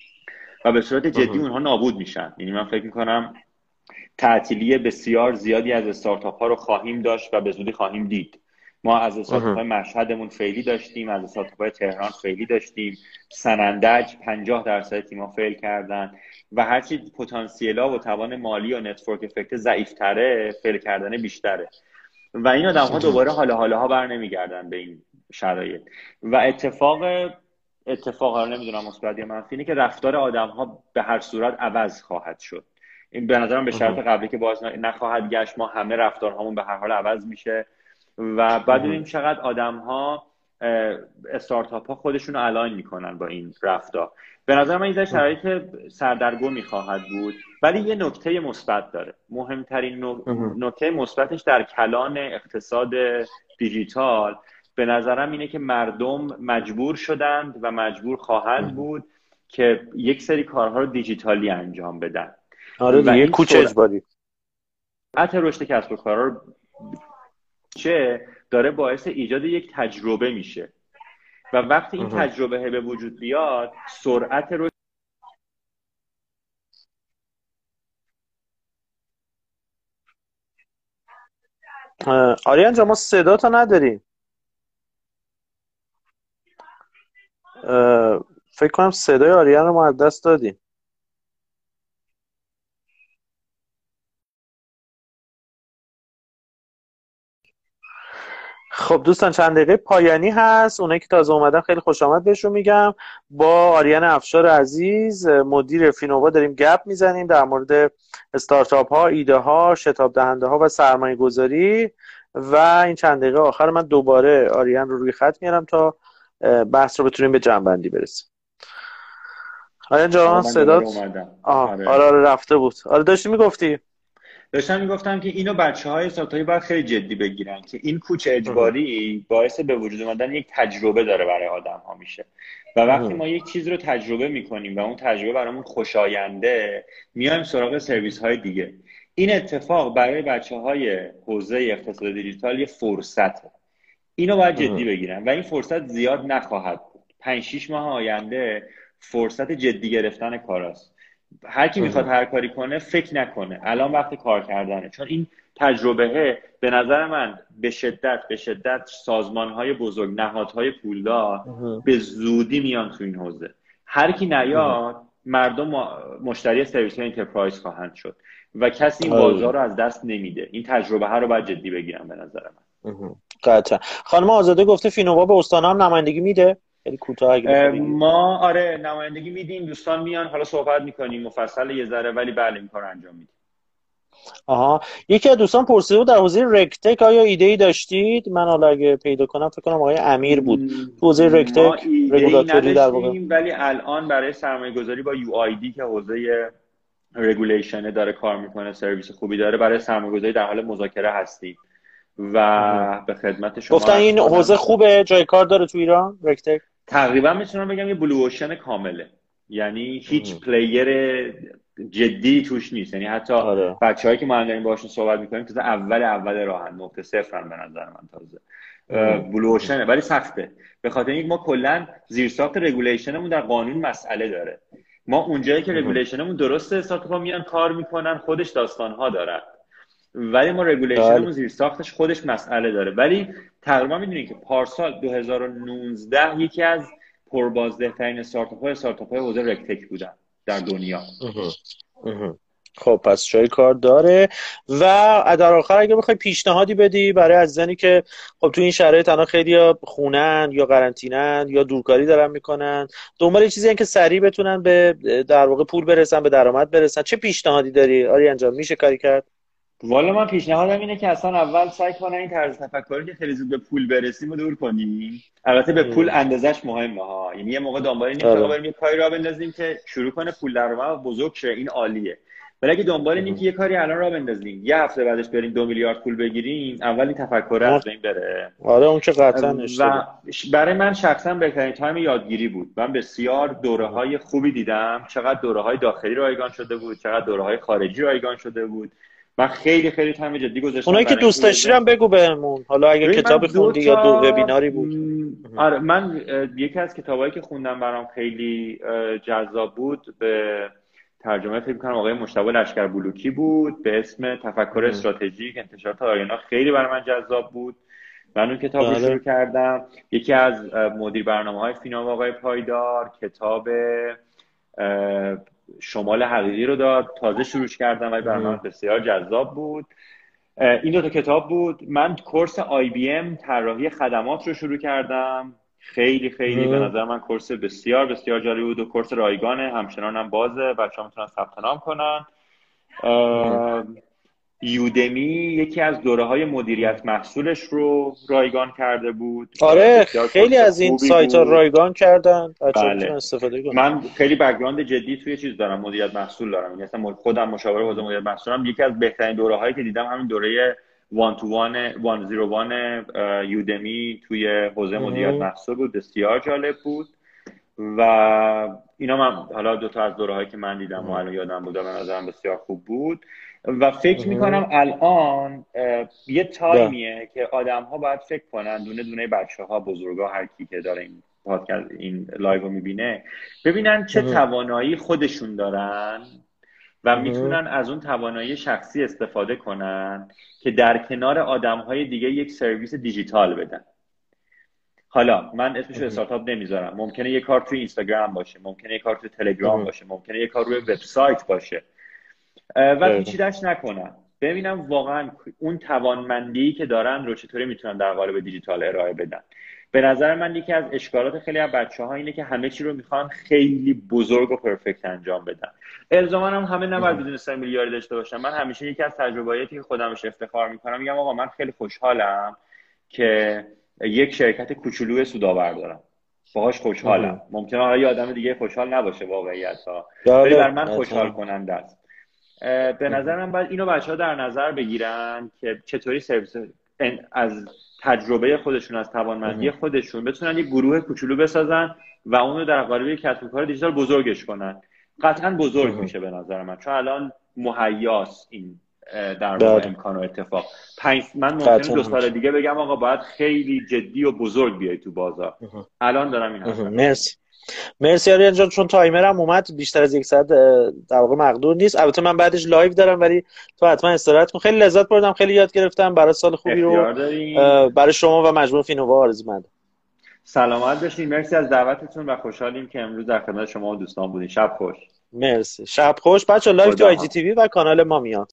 و به صورت جدی اونها نابود میشن. یعنی من فکر میکنم تعطیلی بسیار زیادی از استارتاپ ها رو خواهیم داشت و به زودی خواهیم دید. ما از استارتاپ های مشهدمون خیلی داشتیم، از استارتاپ های تهران خیلی داشتیم، سنندج پنجاه درصد تیم‌ها فیل کردن و هرچی پتانسیلا و توان مالی و نتورک افکت ضعیف‌تره، فیل کردن بیشتره و این آدم‌ها دوباره حالا حالا ها بر نمیگردن به این شرایط. و اتفاق اتفاق حالا نمیدونم مثبت یا منفی اینه که رفتار آدم‌ها به هر صورت عوض خواهد شد. این به نظرم به شرط قبلی که باز نخواهد گشت، ما همه رفتارهامون به هر حال عوض میشه و بعد ببینیم چقدر آدم‌ها استارتاپ ها خودشون رو الاین میکنن با این رفتار. به نظر من این شرایط سردرگمی خواهد بود، ولی یه نکته مثبت داره. مهمترین نکته مثبتش در کلان اقتصاد دیجیتال به نظرم اینه که مردم مجبور شدند و مجبور خواهند بود که یک سری کارها رو دیجیتالی انجام بدن. آره دیگه، کوچه اجباری. سرعت رشد کسب و کارها رو چه داره باعث ایجاد یک تجربه میشه و وقتی این تجربه به وجود بیاد، سرعت رشد. آریان جان ما صدا تا نداریم، فکر کنم صدای آریان رو ما از دست دادیم. خب دوستان چند دقیقه پایانی هست، اونایی که تازه اومدن خیلی خوش آمد بهشون میگم. با آریان افشار عزیز مدیر فینووا داریم گپ میزنیم در مورد استارتاپ ها، ایده ها، شتاب دهنده ها و سرمایه گذاری. و این چند دقیقه آخر من دوباره آریان رو روی خط میارم تا بحث رو بتونیم به جنبندی برسیم. آریان جان صدات آره آره رفته بود. آره داشتی میگفتی؟ داشتم میگفتم که اینو بچه‌های استارتاپی باید خیلی جدی بگیرن که این کوچه اجباری باعث به وجود اومدن یک تجربه داره برای آدم‌ها میشه و وقتی ما یک چیز رو تجربه میکنیم و اون تجربه برامون خوشاینده، میایم سراغ سرویس‌های دیگه. این اتفاق برای بچه‌های حوزه اقتصاد دیجیتال یه فرصته. اینو باید جدی بگیرن و این فرصت زیاد نخواهد بود. پنج شش ماه آینده فرصت جدی گرفتن کاراست. هر کی میخواد هر کاری کنه فکر نکنه الان وقت کار کردنه، چون این تجربه به نظر من به شدت به شدت سازمان‌های بزرگ، نهادهای پولدار به زودی میان تو این حوزه. هر کی نیاد مردم مشتری سرویس انترپرایز خواهند شد و کسی این بازار رو از دست نمیده. این تجربه ها رو باید جدی بگیرم به نظر من. قطعا. خانم آزاده گفته فینووا به استان هم نمایندگی میده؟ خیلی کوتاه اگه ما آره نمایندگی میدیم، دوستان میان حالا صحبت میکنیم مفصل یه ذره، ولی بله این کار انجام میدیم. آها، یکی از دوستان پرسیده بود در حوزه رکتک آیا ایده ای داشتید؟ من حالا اگه پیدا کنم فکر کنم آقای امیر بود. تو حوزه رکتک رگولاتوری در واقع، ولی الان برای سرمایه گذاری با یو آی دی که حوزه رگولیشن داره کار میکنه، سرویس خوبی داره، برای سرمایه گذاری در حال مذاکره هستیم و به خدمت شما. گفتن این حوزه خوبه، جای کار داره تو ایران رکتک؟ تقریبا میتونم بگم یه بلو اوشن کامله، یعنی هیچ پلیر جدی توش نیست. یعنی حتی آره. بچه‌هایی که ما داریم باشون صحبت می‌کنیم تازه اول اول راهن، نقطه صفرن به نظر من تازه. بلو اوشنه ولی سخته، به خاطر اینکه ما کلا زیرساخت رگولیشنمون در قانون مسئله داره. ما اونجایی که رگولیشنمون درسته استارتاپ‌ها میان کار میکنن، خودش داستان‌ها داره، ولی ما رگولیشنمون زیرساختش خودش مسئله داره. ولی تقریبا میدونید که پارسال دو هزار و نوزده یکی از پربازدهترین استارتاپ‌های استارتاپ‌های حوزه رکتک بودن در دنیا. خب پس جای کار داره. و در آخر اگه بخوای پیشنهادی بدی برای عزیزانی که خب تو این شرایط الان خیلی‌ها خونن یا قرنطینه‌اند یا دورکاری دارن میکنن، دنبال چیزی هستن که سریع بتونن به در واقع پول برسن، به درآمد برسن، چه پیشنهادی داری آریان جان؟ میشه کاری کرد؟ والا من پیشنهادم اینه که اصلا اول سعی کنن این طرز تفکری که خیلی زود به پول برسیم رو دور کنیم. البته به پول اندازش مهمه ها، یعنی یه موقع دنبال اینیم که بریم یه کاری را بندازیم که شروع کنه پول درآمد بزرگ شه، این عالیه. ولی اگه دنبال اینیم که یه کاری الان را بندازیم یه هفته بعدش بریم دو میلیارد پول بگیریم، اول این تفکر از بین بره. آره اون که قطعا و برای من شخصا بهترین تایم یادگیری بود. من بسیار دوره‌های خوبی دیدم، چقدر دوره‌های داخلی رایگان شده بود، چقدر دوره‌های خارجی رایگان شده بود. من خیلی خیلی تایم جدی گذاشتم. اونایی که دوست داشتم بگو بهمون، حالا اگه کتابی خوندی یا دو وبیناری بود. آره من یکی از کتابایی که خوندم برام خیلی جذاب بود، به ترجمه فکر کنم آقای مجتبی لشکربلوکی بود، به اسم تفکر استراتژیک انتشارات آریانا. خیلی برای من جذاب بود. من اون کتاب رو شروع کردم. یکی از مدیر برنامه‌های فینووا آقای پایدار کتاب شمال حقیقی رو داد، تازه شروعش کردم ولی برای من بسیار جذاب بود. این دو تا کتاب بود. من کورس آی بی ام طراحی خدمات رو شروع کردم، خیلی خیلی به نظر من کورس بسیار بسیار جالب بود و کورس رایگانه، همچنان هم بازه، بچه‌ها میتونن ثبت نام کنن. یودمی یکی از دوره‌های مدیریت محصولش رو رایگان کرده بود. آره خیلی از این سایت‌ها رایگان کردن، بچه‌ها میتونن استفاده کنن. من خیلی بک‌گراند جدی توی چیز دارم، مدیریت محصول دارم، یعنی اصلا خودم مشاور حوزه مدیریت محصولم. یکی از بهترین دوره‌هایی که دیدم همین دوره وان تو وان وان زیرو وان یودمی توی حوزه مدیریت محصول بود، بسیار جالب بود. و اینا من حالا دو تا از دوره‌هایی که من دیدم و الان یادم بود، به نظرم بسیار خوب بود. و فکر میکنم الان یه تایمیه که آدم ها باید فکر کنن، دونه دونه بچه ها، بزرگا، هر کی که داره این پادکست این لایو رو میبینه، ببینن چه توانایی خودشون دارن و میتونن از اون توانایی شخصی استفاده کنن که در کنار آدم های دیگه یک سرویس دیجیتال بدن. حالا من اسمش رو استارتاپ نمیذارم، ممکنه یه کار توی اینستاگرام باشه، ممکنه یه کار توی تلگرام باشه، ممکنه یه کار روی وبسایت باشه و پیچیده‌اش نکنن، ببینم واقعا اون توانمندی که دارن رو چطوری میتونن در قالب دیجیتال ارائه بدن. به نظر من یکی از اشکالات خیلی از بچه‌ها اینه که همه چی رو میخوان خیلی بزرگ و پرفکت انجام بدن. الزاما هم همه نباید بدون سه میلیارد داشته باشن. من همیشه یکی از تجربیاتی که خودم بهش افتخار میکنم میگم آقا من خیلی خوشحالم که یک شرکت کوچولو سودآور دارم، باهاش خوشحالم. ممکنه حالا یه آدم دیگه خوشحال نباشه واقعیت‌ها، ولی بر من خوشحال کننده است. به نظر من باید اینو بچه‌ها در نظر بگیرن که چطوری سرویس از تجربه خودشون، از توانمندی خودشون بتونن یک گروه کوچولو بسازن و اونو در قالب کسب و کار دیجیتال بزرگش کنن. قطعا بزرگ میشه به نظر من، چون الان مهیاس این در واقع امکان و اتفاق. پنج من ممکنه دو سال دیگه بگم آقا باید خیلی جدی و بزرگ بیای تو بازار. الان دارم این حرف. مرسی مرسی آریان جان، چون تایمرم اومد بیشتر از یک ساعت اه، در واقع مقدور نیست. البته من بعدش لایو دارم، ولی تو حتما استراحت کن. خیلی لذت بردم، خیلی یاد گرفتم. برای سال خوبی رو اختیار دارین. اه، برای شما و مجموعه فینووا آرزو مندم. سلامت باشین. مرسی از دعوتتون و خوشحالیم که امروز در خدمت شما و دوستان بودیم. شب خوش. مرسی، شب خوش بچه. لایو تو آی جی خدا تیوی و کانال ما میاد.